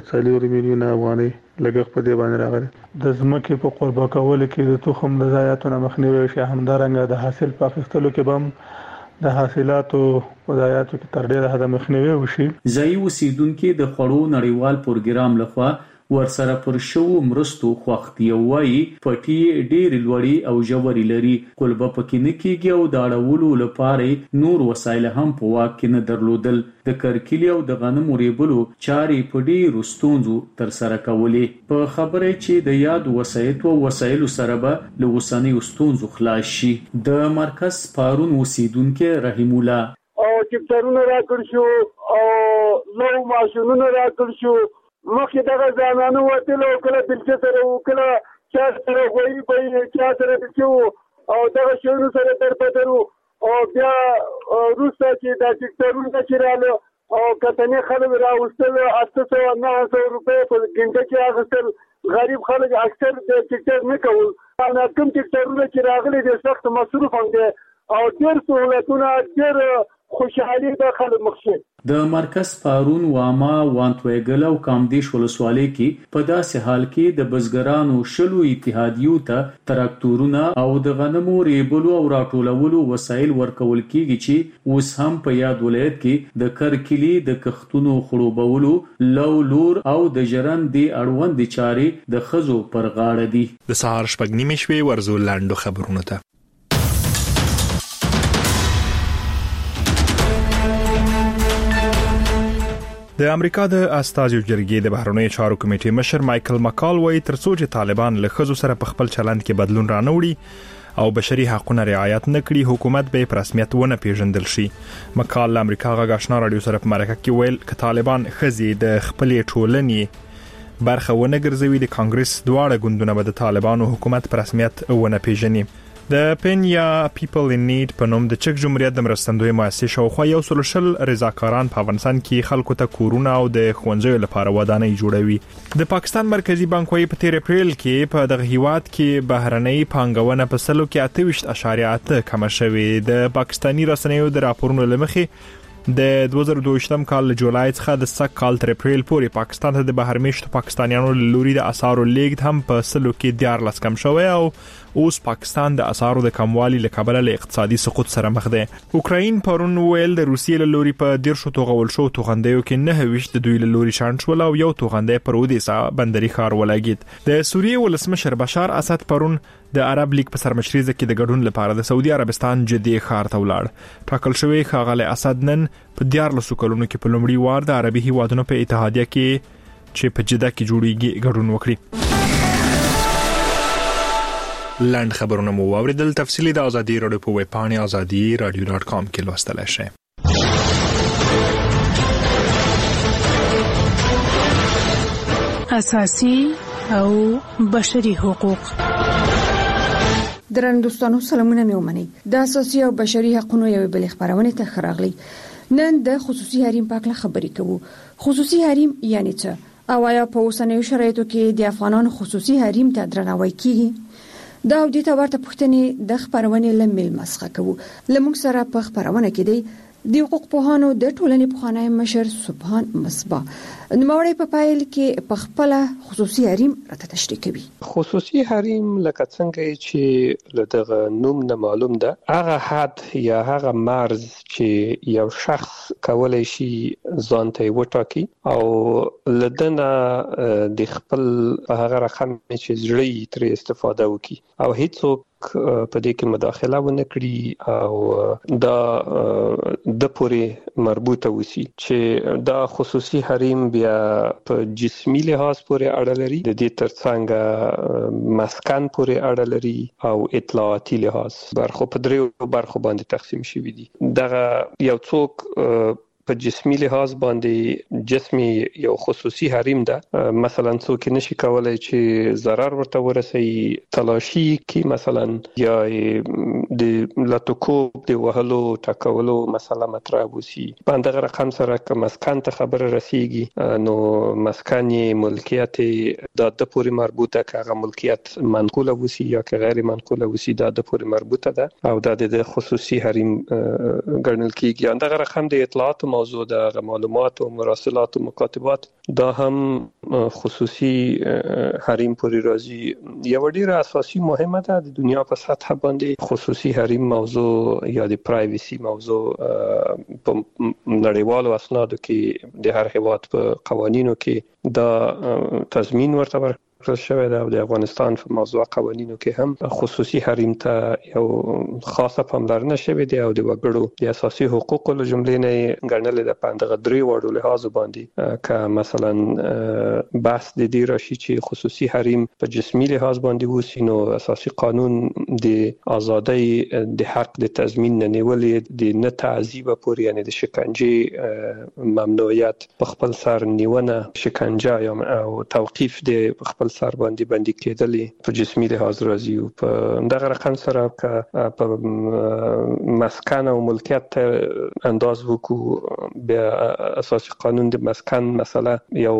4 میلیونه افغانۍ لګښت په دې باندې راغلی. د ځمکې په قربا کولو کې د تخم د ضایعاتو نه مخنیوی شي، همدارنګه د حاصل په اخیستلو کې هم د حاصلاتو په ضایعاتو کې تر ډېره حده مخنیوی وشي. ځایي اوسیدونکو د خړو نړیوال پروګرام لخوا ورسره پر شو مرستو خوښتي وایي پټي ډېر لوړي او ژوري لري، قلبه پکې نه کیږي او د اړولو لپاره نور وسایل هم په واک کې نه درلودل. د کرکیلي او د غنمو ریبلو چارې په ډېرو ستونزو تر سره کولې. په خبره چې د یاد وسایلو سره به له اوسنیو ستونزو خلاص شي. د مرکز پارون اوسیدونکو رحیم الله او ټریکټرونه راکړ شو او لو ماشینونه راکړ شو. مخکې دغه ځانانه وتل او کله بلچه سره و کله چا سره غویي به چا سره بلچه و او دغه شیانو سره در بدر او بیا وروسته چې دا ټریکټرونه چې راغله او کتنې خلک راوستل 800-900 روپۍ په ګنټه کې اخیستل. غریب خلک اکثر د ټریکټر نه کول. کوم ټریکټرونه چې راغلي د سخت مصروف هم دي او ډېر سہولتونه ډېر خوشحالي د خلک مخشه. د مرکز پارون واما وانتویګل او کامدیش ولسوالۍ کې په داسې حال کې د بزګرانو شلو اتحادیو ته تراکتورونه او د غنمو ریبلو او راټولولو وسایل ورکول کیږي چې اوس هم په یاد ولایت کې د کرکلی د کښتونو خړوبولو لور او د ژرندې اړوند چارې د خزو پر غاړه دي. د سهار شپږ نیمې شوې ورزو لاندو خبرونه ته. د امریکا د استازیو جرګې د بهرنیو چارو کمیټې مشر مایکل مکال وایي ترڅو چې طالبان له خزو سره په خپل چلند کې بدلون رانوړي او بشري حقوقونه رعایت نکړي حکومت به په رسمیت ونه پیژندل شي. مکال له امریکا غږ آشنا رادیو سره په مرکه کې ویل ک طالبان خزي د خپلې ټولنې برخه ونه ګرځوي د کانګرس دواړه ګوندونه به د طالبانو حکومت په رسمیت ونه پیژني. د پن یا پیپل ان نیډ په نوم د چک جمهوریت د مرستندوی مؤسسې شاوخوا 100 رضاکاران په افغانستان کې خلکو ته کورونه او د ښوونځیو لپاره ودانۍ جوړوي. د پاکستان مرکزی بانک وايي په 13 اپریل کې په دغه هیواد کې بهرنۍ پانګونه په سلو کې 28.8 کم شوې. د پاکستانی رسنیو د راپورونو لمخې د 2022 کال جولای څخه د سک کال تر اپریل پورې پاکستان ته د بهرمېشتو پاکستانیانو لوري د اسعارو لیږد هم په سلو کې 14 کم شوی او اوس پاکستان د اسعارو د کموالي له کبله له اقتصادي سقوط سره مخ دی. اوکراین پرون ویل د روسیې له لوري په 10 توغول شو توغندیو کې 9 د دوی له لوري شانت شول او یو توغندې پر اودیسا بندري ښار ولګید. د سوریې ولسمشر بشار اسد پرون د عرب لیگ په سرمشريزه کې د ګډون لپاره د سعودي عربستان جدي ښار ته ولاړ. ټاکل شوی ښاغلی اسد نن په 14 کلونو کې په لومړي وار د عربي هیوادونو په اتحادیه کې چې په جده کې جوړیږي ګډون وکړي. لاند خبرونه مو واوریدل. تفصیلی د ازادي رادیو په ویب پاڼه azadi.radio.com کې لوستلای شئ. اساسي او بشري حقوق. درنو دوستانو سلامونه مې ومنئ. د اساسي او بشري حقوقو یو بل خبرونه ته خراغلی. نن د خصوصي حریم په اړه خبرې کوو. خصوصي حریم یعنی څه؟ او آیا په اوسنیو شرایطو کې د افغانانو خصوصي حریم ته درناوی کیږي؟ دا د دې ورته پوښتنې د خبرونه لمل مسخه کوو. لمونږ سره په خبرونه کې دی د حقوق پوهانو د ټولنې پوهانای مشر سبحان مصباح نوموړی په پایل کې په خپل خصوصي حریم راته تشریح کوي. خصوصي حریم لکه څنګه چې لدغه نوم نه معلوم ده هغه حد یا هغه مرز چې یو شخص کولای شي ځان ته وټاکي او لدنه د خپل هغه رقم چې زړی تر استفاده وکي او هیڅوک په دې کې مداخله ونه کړي او دا د پورې مربوطه وسی چې دا خصوصي حریم بیا په جسمي لحاظ پورې اړه لري د دې ترڅنګ مسکن پورې اړه لري او اطلاعاتي لحاظ برخو په دریو برخو باندې تقسیم شوی دي. دغه یو څوک په جسمي لحاظ باندې جسمي یو خصوصي حریم ده مثلا څوک نشي کولای چې ضرر ورته ورسي تلاشي کې مثلا یا د لاتوکوب د وهلو ټاکولو مسله مطرح وسی باندې رقم سره که مسکن ته خبره رسیږي نو مسکن ملکیت د پورې مربوطه کغه ملکیت منقوله وسی یا که غیر منقوله وسی د پورې مربوطه ده او د خصوصي حریم ګڼل کیږي. اندغه رقم د اطلاعات موضوع د معلومات او مراسلات او مکاتبات دا هم خصوصي حریم پورې راځي. یو ډیره اساسي مهمه ده د دنیا په سطح باندې خصوصي حریم موضوع یا د پرایویسي موضوع په نړیوالو اسنادو کې د هر هیواد په قوانینو کې دا تضمین ورته شوی ده او د افغانستان په موضوع قوانینو کې هم خصوصي حریم ته یو خاصه پاملرنه شوی دی او د وګړو د اساسي حقوقو له جملې نه ګڼل د پاندغه درې وړو لحاظ باندې که مثلا بحث د دې راشي چې خصوصي حریم په جسمي لحاظ باندې وسی نو اساسي قانون د ازادۍ د حق د تضمین نه نیولې د نه تعذیب پورې یعنی د شکنجه ممنوعیت په خپل سر نیونه شکنجه او توقیف د خپل بل سر باندې بندي کېدلې په جسمي لحاظ راځي او په دغه رقم سره په مسکن او ملکیت انداز وکړو بیا اساسي قانون د مسکن مسله یو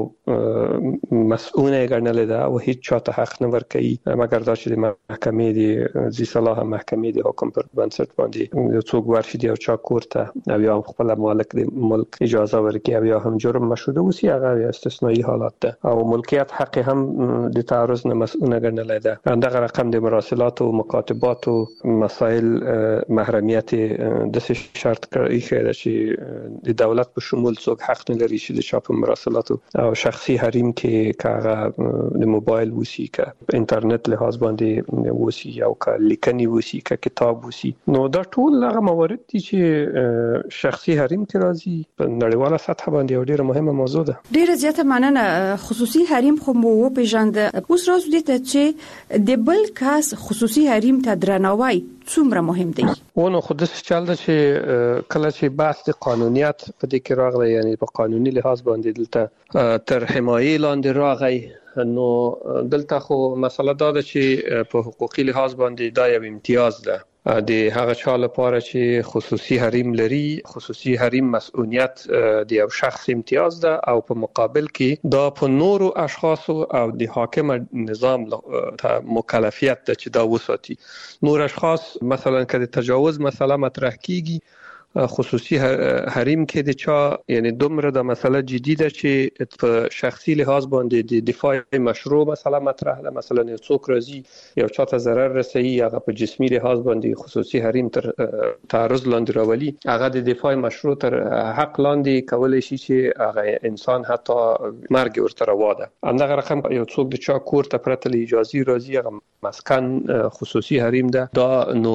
مسؤونه ګڼل ده او هیڅ چاته حق نه ورکوي مګر دا چې د محکمې د ذی صلاح محکمې د حکم پر بنسټ باندې یو څوک ورشي دی او چا کوړه او یا خپل مالک د ملک اجازه ورکړي او یا هم جرم مشهوده وسی هغه استثنایی حالات ده او ملکیت حق هم د تعرض نه مسؤونه ګڼل ده دغه رقم د مراسلات او مکاتبات او مسائل محرمیت د شرط کړی خیر چې د دولت په شمول څوک حق نه لري چې د شاپ مراسلات او شخصي حریم کې کاغه د موبایل وسی ک انټرنیټ لحاظ باندې وسی او ک لیکنی وسی ک کتاب وسی نو دا ټول هغه موارد دي چې شخصي حریم کې راځي په نړیواله سطح باندې یو ډیره مهمه موضوع ده. ډیره زیاته مننه. خصوصي حریم خو مو پیژاند اوس راځو دي چې د بل کس خصوصي حریم ته درناوی څومره مهم دی؟ ونه خو د چل ده چې کله چې بحث د قانونیت په دې کې راغلی یعنی په قانوني لحاظ باندې دلته تر حمایې لاندې راغی نو دلته خو مسله دا ده چې په حقوقي لحاظ باندې دا یو امتیاز ده د هغه چا لپاره چې خصوصي حریم لري. خصوصي حریم مسؤلیت د یو شخص امتیاز ده او په مقابل کې دا په نورو اشخاصو او د حاکم نظام ته مکلفیت ده چې دا وساتي. نور اشخاص مثلا که د تجاوز مسله مطرح کیږي خصوصي حریم کې د چا یعنی دومره د مسله جدي ده چې په شخصي لحاظ باندې د دفاع مشروع مسله مطرح ده. مثلا څوک راځي یو چاته ضرر رسوي هغه په جسمي لحاظ باندې خصوصي حریم تر تعرض لاندې راولي هغه د دفاع مشروع تر حق لاندې کولای شي چې هغه انسان حتی مرګ ورته روا ده. همدغه رقم یو څوک د چا کور ته پرته له اجازه راځي هغه مسکن خصوصي حریم ده. دا نو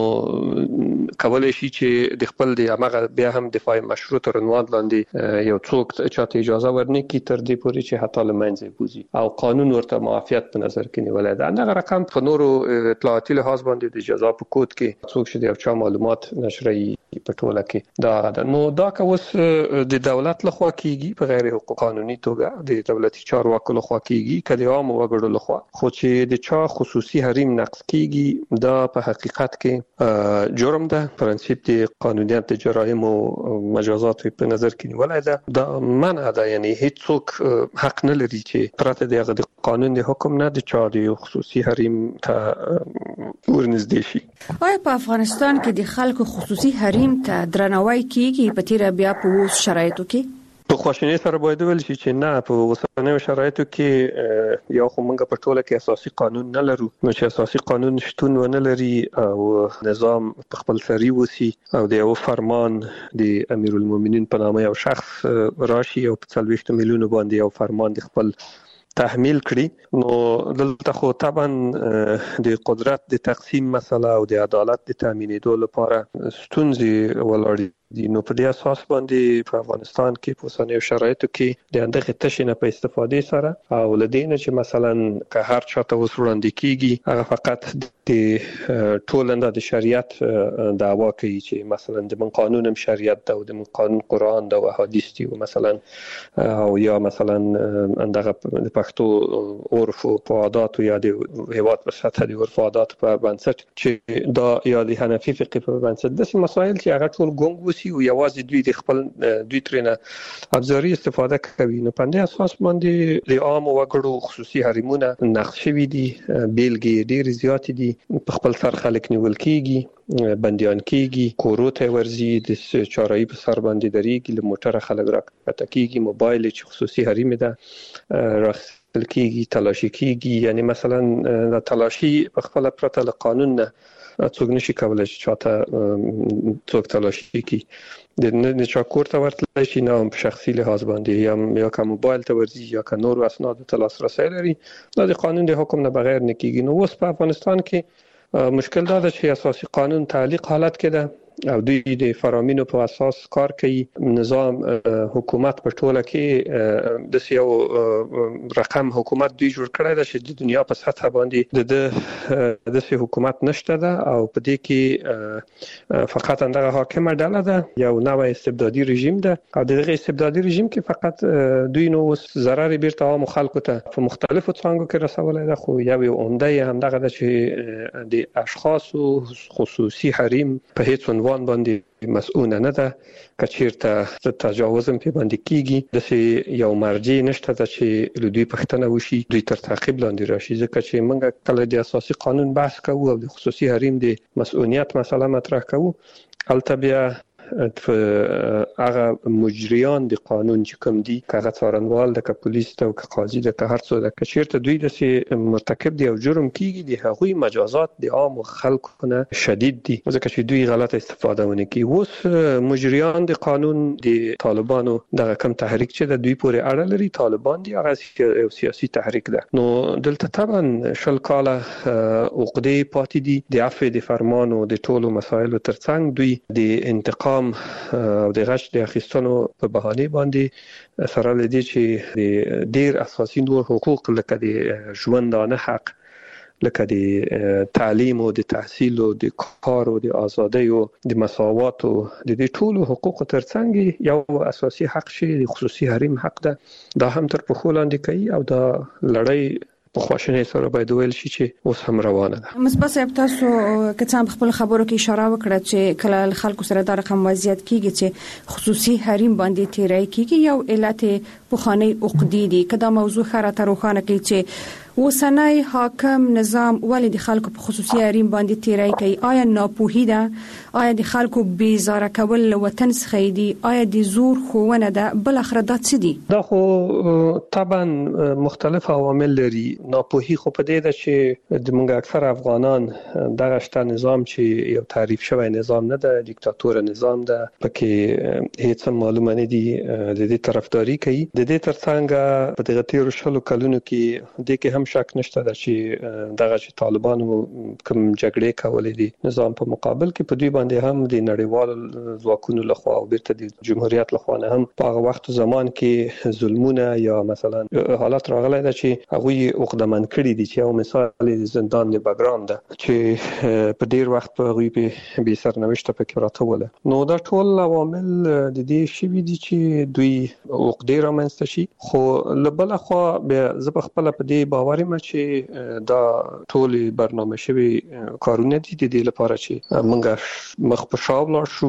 کولای شي چې د خپل د هغه بیا هم دفاع مشروع تر عنوان لاندې یو څوک چاته اجازه ورنکړي تر دې پورې چې حتی لمنځه بوزي او قانون ورته معافیت په نظر کې نیولای ده. هغه رقم په نورو اطلاعاتي لحاظ باندې د جزا په کود کې څوک چې د یو چا معلومات نشري په ټوله کې دا ده. نو دا که اوس د دولت لخوا کیږي په غیر حقوق قانوني توګه د دولتي چارواکو لخوا کیږي که د عام وګړو لخوا خو چې د چا خصوصي حریم نقض کیږي دا په حقیقت کې جرم ده. پرنسيپ د قانونیت د جرایم او مجازات په نظر کې نیولای ده. دا منع ده یعنی هیڅ څوک حق نه لري چې پرته د قانون د حکم نه د چا د خصوصي حریم ته ورنږدې شي. آیا په افغانستان کې د خلکو خصوصي حریم ته درناوی کیږي په تیر بیا په اوس شرایطو کې؟ په خواشینۍ سره باید ویل شي چې نه په اوسنیو شرایطو کې یو خو موږ په ټوله کې اساسي قانون نه لرو نو چې اساسي قانون شتون ونه لري او نظام په خپل سری وسی او د یو فرمان د امیرالمؤمنین په نامه یو شخص راشي او په 40 میلیون باندې یو فرمان د خپل تحمیل کړي نو دلته خو طبعا د قدرت د تقسیم مسله او د عدالت د تامینېدو لپاره ستونزې ولاړې دي. نو په دې اساس باندې په افغانستان کې په اوسنیو شرایطو کې د اندغه تشنه په استفاده سره او لدینه چې مثلا که هر چاته وسوړاندې کیږي هغه فقط د ټولنده د شریعت دعوا کوي چې مثلا د من قانون هم شریعت ده او د من قانون قرآن ده او احادیث دي مثلا او یا مثلا اندغه د پښتو عرف او عادات یا د هیواد په سطح د عرف او عادات په بنسټ چې دا یا د حنفي فقه په بنسټ د مسایل چې هغه ټول ګونګ او یوازې دوی د خپل دوی ترنه ابزاري استفاده کوي. نو په دې اساس باندې د عام وګړو خصوصي حریمونه نقض شوي دي. بیلګې ډېر زیات دي. په خپل سر خلک نیول کیږي بنديان کیږي کورو ته ورزي د چارایي په سر باندې درېږي له موټر خلک راکته کیږي موبایل چې خصوصي حریم ده راخل کیږي تلاشي کیږي یعنی مثلا د تلاشي په خپل پرته له قانون نه څوک نشي کولای چې چاته څوک تلاشي کی د چا کور ته ورتلای شي نه په شخصي لحاظ باندې یا که موبایل ته ورزي یا که نور اسناد ته لاسرسي لري دا د قانون د حکم نه بغیر نه کیږي. نو اوس په افغانستان کې مشکل دا ده چې اساسي قانون تعلیق حالت کې ده او دوی د فرامینو په اساس کار کوي. نظام حکومت په ټوله کې د یو رقم حکومت دوی جوړ کړی دی چې د دنیا په سطح باندې د حکومت نشته ده او په دې کې فقط اندغه حاکمه ډله ده، یو نوع استبدادي رژیم ده او دغه استبدادي رژیم کې فقط دوی نو ضرر بیرته عام خلکو ته په مختلفو څانګو کې رسولای ده. خو یو عمده هم دغه ده چې د اشخاص خصوصي حریم په هیڅ عنوان باندې مسؤل نه ده. کچیرته تجاوز په باندې کیږي د یو مرجع نشته چې لدوی پښتنه وشي دوی تر تعقیب لاندې راشي، ځکه چې موږ کله د اساسي قانون بحث کوو او د خصوصي حریم د مسؤلیت مسله مطرح کوو، البته بیا هغه مجریان د قانون چې کوم دي، که څارنوال د پولیس ته او که قاضي د که هر څو د کچیرته دوی د مرتکب دی او جرم کیږي، د هغوی مجازات د عام خلکو نه شدید دي ځکه چې دوی غلط استفاده ونه کوي. اوس مجریان د قانون د طالبانو دغه کم تحریک چې د دوی پورې اړه لري، طالبان دي، هغه یو سیاسي تحریک ده. نو دلته طبعا شل کاله عقدې پاتې دي د عفو د فرمان او د ټولو مسایلو ترڅنګ دوی د انتقام او د غش د اخیستنو په بهانه باندې سره لدی چې د ډیر اساسي نور حقوق لکه د ژوندانه حق، لکه د تعلیم او د تحصیل او د کار او د ازادۍ او د مساوات او د دې ټولو حقوق ترڅنګ یو اساسي حق شي د خصوصي حریم حق ده، دا هم تر پخو لاندې کوي او دا لړۍ په خواشنۍ سره باید ویل شي چې اوس هم روانه ده. مصباح صاحب، تاسو که څنګه خپل خبرو کې اشاره وکړه چې کله خلکو سره دا رقم وضعیت کیږي چې خصوصي حریم باندې تیرای کیږي، یو علت پخوانی عقدې دي. کدا موضوع خاطر روخانه کوي چې وسنۍ حاکم نظام ولې د خلکو په خصوصي حریم باندې تیرای کوي؟ آیا ناپوهي ده؟ آیا د خلکو بیزاره کول له وطن څخه دي؟ آیا د زور خوونه ده؟ بل اخر دا څه دي؟ دا خو طبعا مختلف عوامل لري. ناپوهي خو په دې ده چې د موږ اکثر افغانان دغه شته نظام چې یو تعریف شوی نظام نه ده، دیکتاتور نظام ده، پکې هیڅ معلومه نه دي د دې طرفداري کوي. د دې ترڅنګ په دغه تیر شلو کلونو کې د کې هم شک نشته ده چې دغه چې طالبانو کوم جګړې کولې دي نظام په مقابل کې په دوی باندې هم د نړیوال ځواکونو لخوا او بیرته د جمهوریت لخوا نه هم په هغه وخت زمان کې ظلمونه یا مثلا حالات راغلي ده چې هغه عقدمن کړي دي، چې یو مثال د زندان د بګرام ده چې په ډیر وخت په غوي به سرنوشت پکې راته وله. نو دا ټول عوامل د دې شی دي چې دوی عقدې رامنځته شي. خو لبل خو به زه په خپل په دې باور یم چې دا ټول برنامه شوی کارونه دي د دې لپاره چې موږ مخ په شا ولاړ شو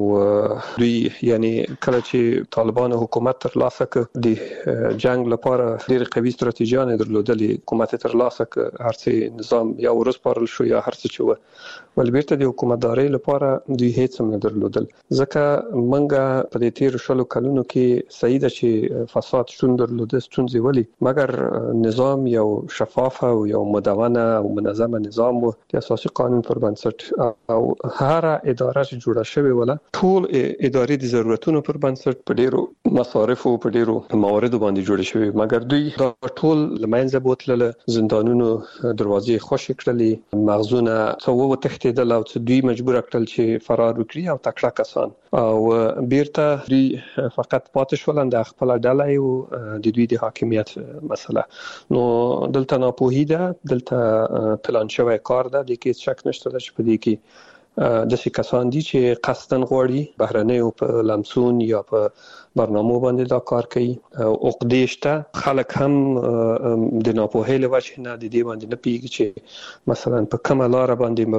او دوی یعنی کله چې طالبان حکومت تر لاسه کړ د جنگ لپاره ډېر قوي ستراتیژیانه درلودلې، حکومت تر لاسه کړ، هر څه نظام یا ورسپارل شو یا هر څه چې و، ول بیرته د حکومتداري لپاره دوی هیڅ هم نه درلودل. ځکه موږ په دې تیر شلو کلونو کې صحیح ده چې فساد شون درلوده، ستونزې ولي، مګر نظام یو شفاف او یو مدونه او منظمه نظام و د اساسي قانون پر بنسټ او هر اداره چې جوړه شوې ولا ټول ادارې د ضرورتونو پر بنسټ په ډیرو مصارف او په ډیرو مواردو باندې جوړې شوې، مګر دوی دا ټول لمنځه بوتلل، زندانونو دروازې خوشې کړلې، مغزونه څو تخت د لاو څه دوی مجبور کړل چې فرار وکړي او تکړه کسان او بیرته دوی فقط پاتې شول د خپل ډله او د دوی د حاکمیت مسله. نو دلته ناپوهي ده، دلته پلان شوی کار ده، د کې شک نشته چې په دې کې د څه کسان دي چې قصدن غواړي بهرنۍ په لمسون یا په برنامه باندې دا کار کوي. عقدې شته، خلک هم د ناپوهۍ له وجې نه د دې باندې نه پیږي چې مثلا په کومه لار باندې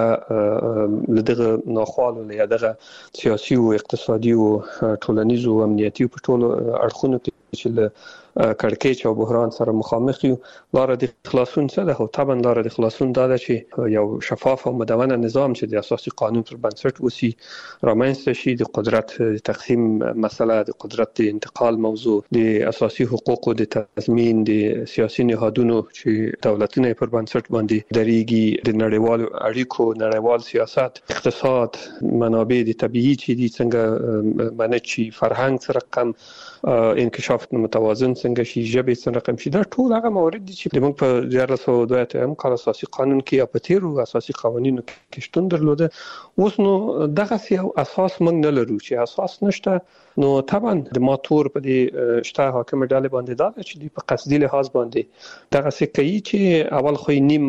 مبنګ لدغه ناخوالو یا دغه سیاسي او اقتصادي او ټولنیزو او امنیتي په ټولو اړخونو کې چې کړکېچ او بحران سره مخامخ یو، لار د خلاصون څه ده؟ خو طبعا لار د خلاصون دا ده چې یو شفاف او مدونه نظام چې د اساسي قانون پر بنسټ وسی رامنځته شي، د قدرت تقسیم مسله، د قدرت انتقال موضوع، د اساسي حقوقو د تضمین، د سیاسي نهادونو چې دولتونه پر بنسټ باندې درېږي، د نړیوالو اړیکو، نړیوال سیاست، اقتصاد، منابع د طبيعي چې دي څنګه منځ فرهنګ سره کم انکشاف متوازن څنګه شي ژبه څنګه رقم شي دا ټول هغه موارد دي چې موږ په 1902 کال اساسي قانون کې او په تیرو اساسي قوانینو کې شتون درلوده. اوس نو دغه یو اساس موږ نه لرو چې اساس نشته. نو طبعا د ماتور په دې شته حاکم ډلې باندې دا چې د په قصدي لحاظ باندې دغه څه کوي چې اول خو نیم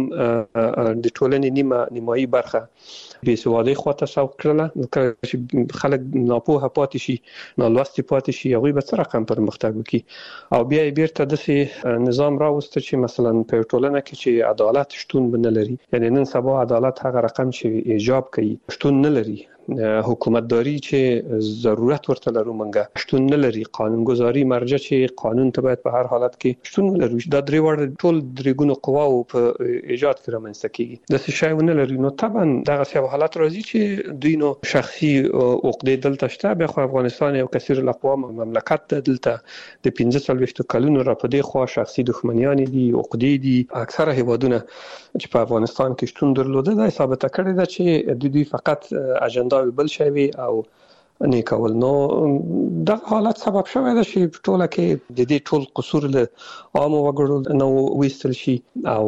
د ټولنې نیمایي برخه به سوادي خواته سوق کړله، چې خلک ناپوهه پاتې شي، نالوستي پاتې شي، هغه به څه رقم پرمختګ وکړي او بیا بیرته د نظام راوسته چې مثلا په ټولنه کې چې عدالت شتون نه لري، یعنی نن سبا عدالت هغه رقم چې ایجاب کوي شتون نه لري، حکومتداري چې ضرورت ورته لرو منګه شتون نه لري، قانونګذاري مرجع چې قانون ته باید په هر حالت کې شتون ولري، دا درې وړ ټول درې ګونو قواو په ایجاد کې رامنځته کیږي. د څه شی نه لري. نو طبعا دغه څه حالت راځي چې دوی نو شخصي عقدې دلته شته. بیا خو افغانستان یو کثیر الاقوام مملکت دلته د 45 کلونو را پدې خو شخصي دښمنیان دي، عقدې دي. اکثره هیوادونه چې په افغانستان کې شتون درلوده دا ثابت کړی دا چې دوی فقط اجنډا بل شوی او نه کول. نو دا حالت سبب شوی دا چې ټوله کې د دې ټول قصور له عام وګړو نو وستل شي او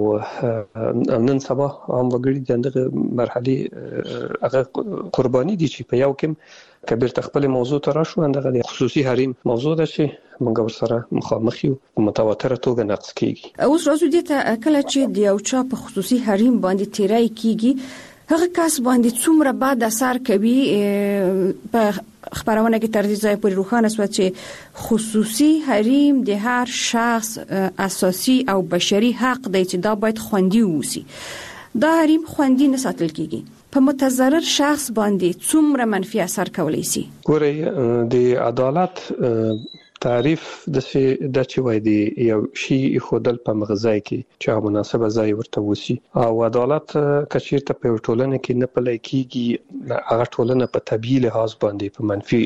نن سبا عام وګړي دغه مرحله هغه قرباني دي چې په یو کې کبیر تخپل موضوع ته راشو. اندغه د خصوصي حریم موضوع ده چې موږ ورسره مخامخ یو متواتر توګه نقص کیږي. اوس راځو دې ته کله چې د یو چا په خصوصي حریم باندې تیرای کیږي هغه کس باندې څومره بعد اثر کوي. په خبرونه کې تر دې ځای پورې روښانه شو چې خصوصي حریم د هر شخص اساسي او بشري حق دی چې دا باید خوندي ووسی. دا حریم خوندي نه ساتل کیږي. په متضرر شخص باندې څومره منفي اثر کولی شي. ګورئ د عدالت تعریف د چې وای دی یو شی خودل په مغزای کې چې مناسبه ځای ورته وسی او عدالت کچیرته په ټولنه کې نه پلي کیږي هغه ټولنه په طبيعي لحاظ باندې په منفي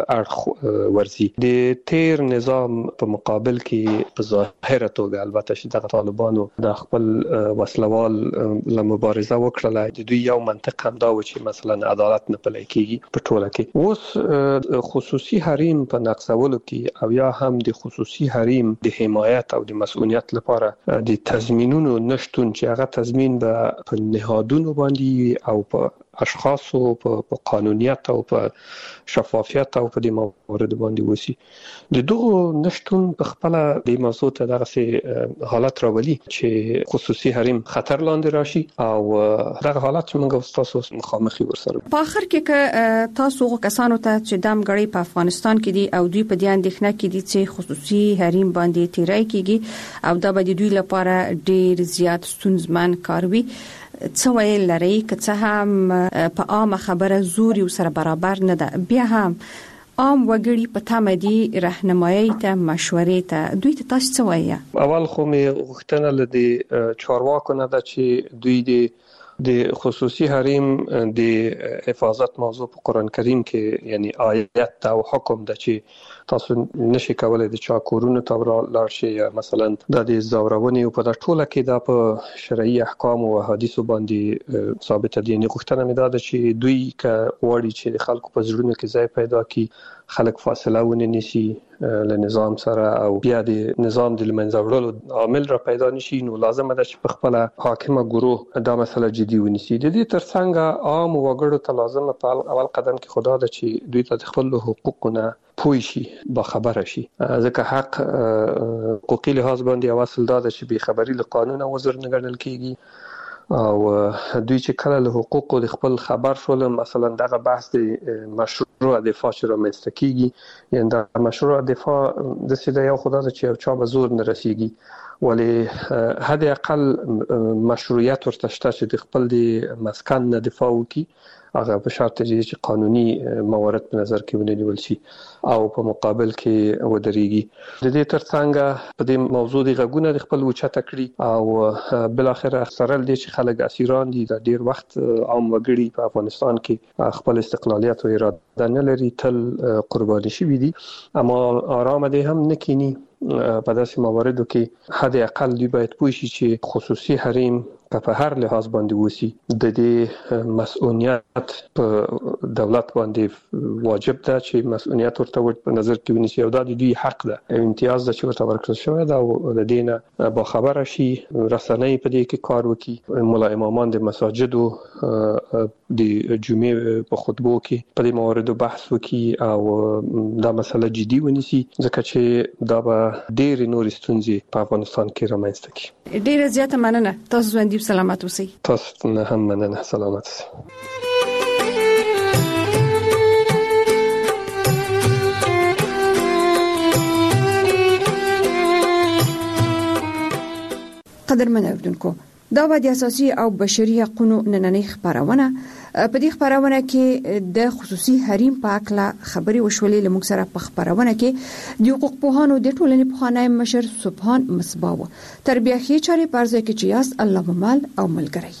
اړخ ورزي. د تیر نظام په مقابل کې په ظاهره توګه البته چې د طالبانو د خپل وسلوال له مبارزه وکړه د دوی یو منطق هم دا و چې مثلا عدالت نه پلي کیږي په ټوله کې. اوس خصوصي حریم په نقصولو کې او یا هم د خصوصي حریم د حمایت او د مسؤلیت لپاره د تضمینونو نشټون چې هغه تضمین به په نهادونو باندې او په اشخاصو په قانونیت او په شفافیت او په دې موارد باندې وسی. د دغه نشټون په خپل د موضوع ته دغه حالت راولي چې خصوصي حریم خطر لاندې راشي او دغه حالت موږ تاسو مخامخي ورسره. په اخر کې تاسو کسانو ته چې دام غړي په افغانستان کې دي او دوی په دې اندېښنه کې دي چې خصوصي حریم باندې تیرای کیږي او دا به دوی لپاره ډیر زیات ستونزمن کار وي. څه ویل لري که څه هم په عامه خبره زوري سره برابر نه ده، بیا هم عام وګړي په تمه دي راهنمایي ته مشورې ته دوی ته تاسو څه وایي؟ اول خو مې غوښتنه لدی چارواکو نه ده چې دوی د خصوصي حریم د حفاظت موضوع په قرآن کریم کې یعنی آیت او حکم ده چې تاسو نشي کولای د چا کورونو ته لاړ شئ یا مثلا د زورونې په د ټوله کې د په شرعي احکام او حدیثو باندې ثابت دي. نه غوښتنه مې ده چې دوی ک وړي چې د خلکو په زړونو کې ځای پیدا کړي، خلک فاصله ونیسي له نظام سره او بیا د نظام د منځ وړلو عامل را پیدا نشي. نو لازم ده چې په خپل حاکمه ګروه دا مسله جدي ونیسي. د دې ترڅنګ عام وګړو ته لازم په اول قدم کې خدا ده چې دوی ته خپل حقوقونه پوي شي، با خبره شي، ځکه حق حقوقي لحاظ باندې اصل دا ده چې بې خبري له قانون او وزر نه ګڼل کیږي او دوی چې کله له حقوقو د خپل خبر شول مثلا دغه بحث د مشروع دفاع شروع مستکیږي، یعنی د مشروع دفاع د سیده یو خدا چې یو چا به زور نه رسیږي ولی حد اقل مشروعیت ورته شته چې د خپل د مسکن نه دفاع وکړي، هغه په شرط چې قانوني موارد په نظر کې ونیول شي او په مقابل کې ودرېږي. د دې ترڅنګ په دې موضوع د غږونه د خپل وچته کړی او بل اخر سرل دي چې خلک اسیران دي. د ډیر وخت عام وګړي په افغانستان کې خپل استقلالیت او اراده نه لري، تل قرباني شوي دي، اما آرام دي هم نکینی. په داسې مواردو کې حد اقل دوی باید پوه شي چې خصوصي حریم په هر لحاظ باندې وسی د دې مسؤلیت په دولت باندې واجب ده چې مسؤلیت ورته په نظر کې ونیسي او دا د دوی حق ده امتیاز ده چې ورته ورکړل شوی ده او د دینه با خبره شي رسنۍ په دې کې کار وکړي مولا امامان د مساجدو د جمعې په خطبو کې په دې مواردو بحث وکړي او دا مسله جدي ونیسي ځکه چې دا به ډېر نور ستونزې په افغانستان کې رامنځته کړي. ډیره زیاته مننه. تاسو ژوندي سلامت اوسئ. تاسو نه هم مننه. سلامت اوسئ. قدرمن اوریدونکو دا د اساسي او بشري حقوقو نننۍ خبرونه په دې خبرونه کې د خصوصي حریم په اړه خبري وشولې لمږ سره په خبرونه کې د حقوق پوهانو د ټولنې په خانه مشر سبحان مصباح تربیحي چاري پرځه کې چې یاست الله مال او ملګری.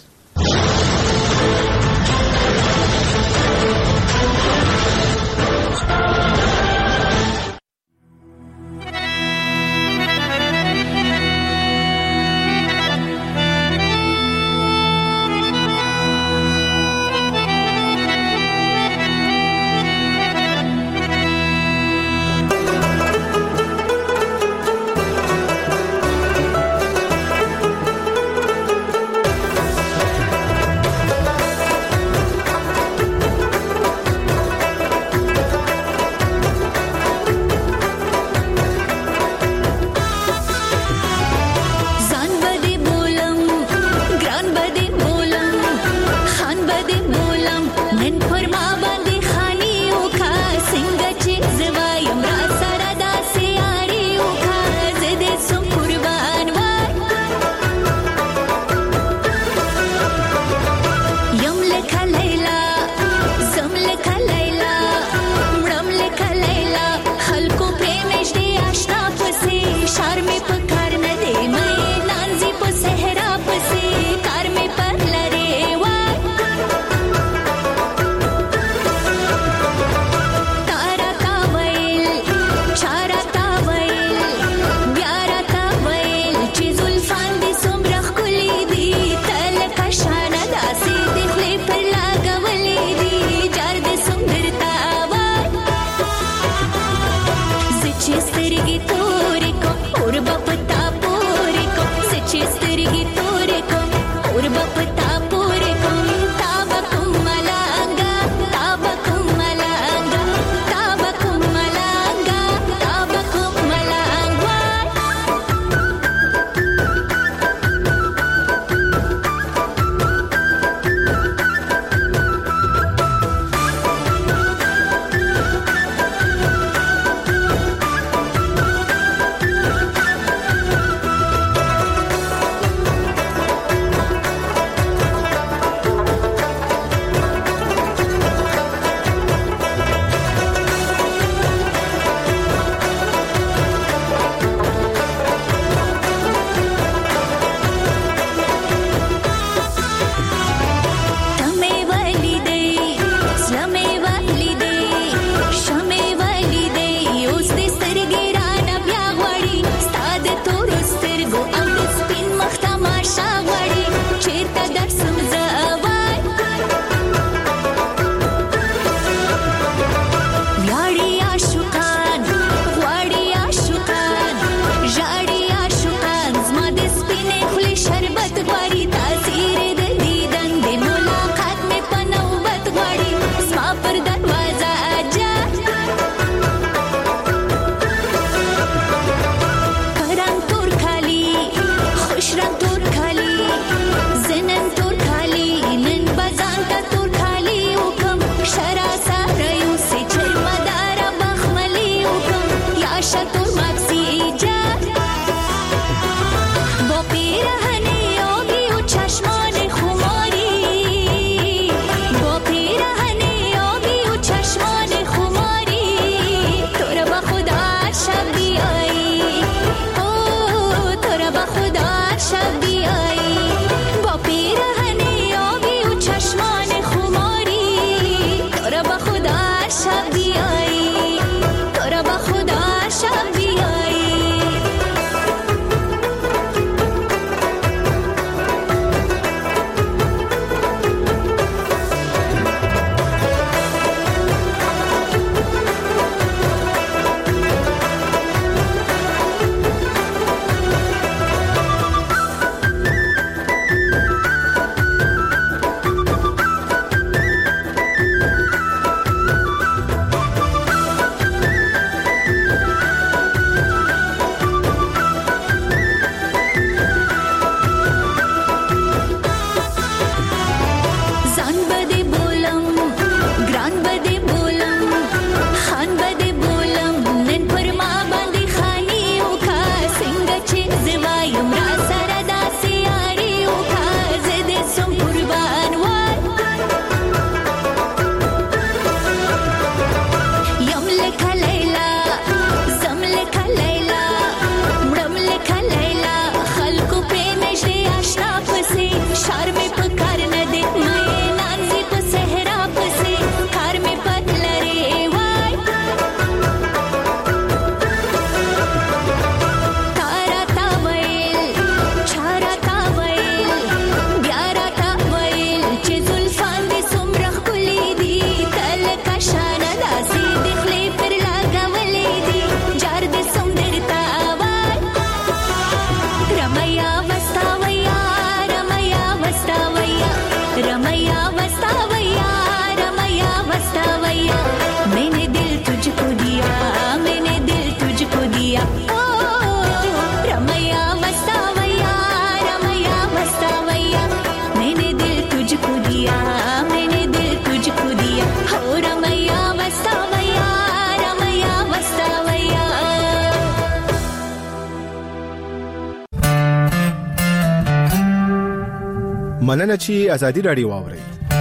مننه چې ازادي رادیو واورئ.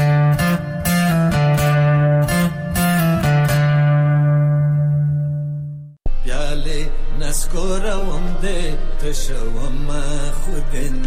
پیاله نسکورم ده تشوم خودن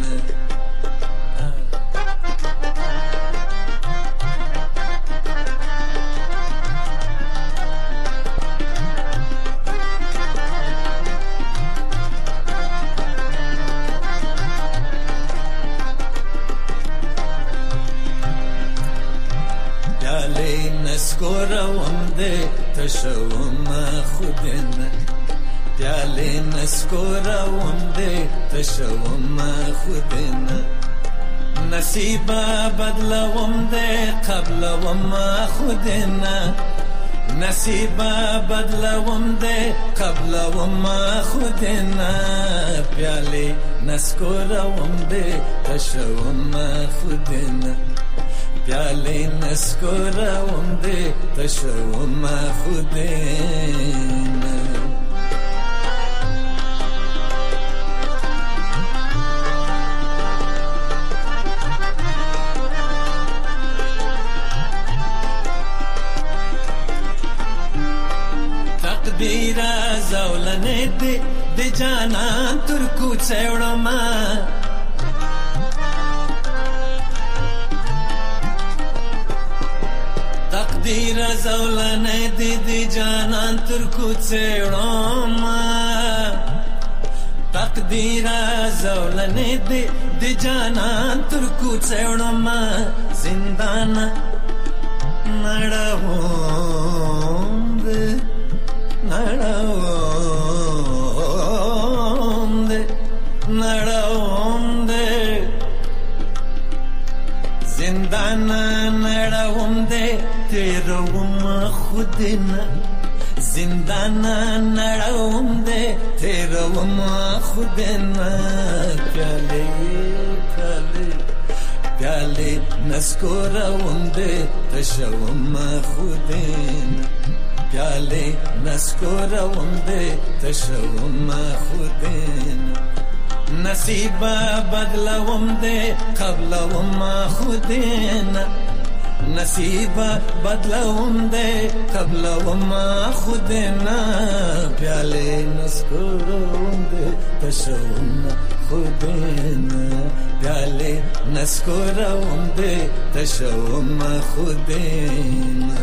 نسکورم ده تشوم خودن پیاله نسکورم ده تشوم خودن نصیبا بدلوم ده قبلوم خودن نصیبا بدلوم ده قبلوم خودن پیاله نسکورم ده تشوم خودن پیاله نسکورم ده تشوم خودن تقدیر زولنه ده جانان ترکو چوڑم تقدیر زولنه دی جانان ترکو چوڑم تقدیر زولنه دی جانان ترکو چوڑم زندان نڑاوم ده نڑاوم ده زندان نڑاوم ده تیروم خودنا زندان نڑاوم ده تیروم خودنا پیاله پیاله پیاله نسکورم ده تشوم خودنا پیاله نسکورم ده تشوم خودنا نصیبا بدلوم ده قبلوم خودنا نصیبا بدلوم ده قبلوم خودنا پیاله نسکورم ده تشوم خودنا پیاله نسکورم ده تشوم خودنا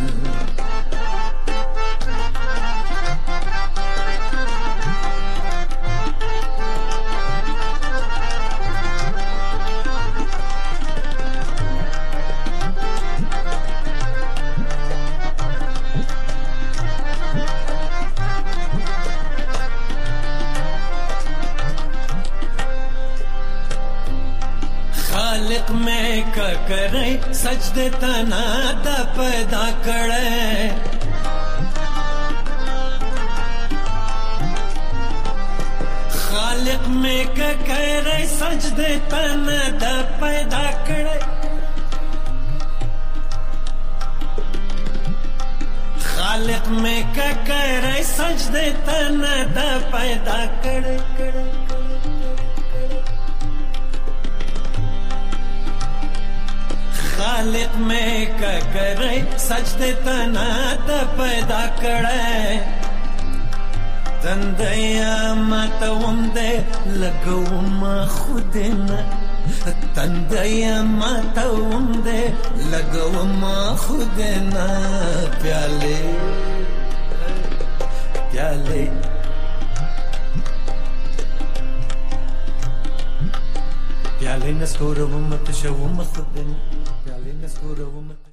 خالق میں کا کرے سجدے تنا دا پیدا کرے خالق میں کا کرے سجدے تنا دا پیدا کرے خالق میں کا کرے سجدے تنا دا پیدا کرے خالق میں کا کرے سجدے تنا دا پیدا کرے تندیا ماتوم دے لگوم خودنا تندیا ماتوم دے لگوم خودنا پیالے پیالے پیالے نسکورم تشوم خودنا پیالے نسکورم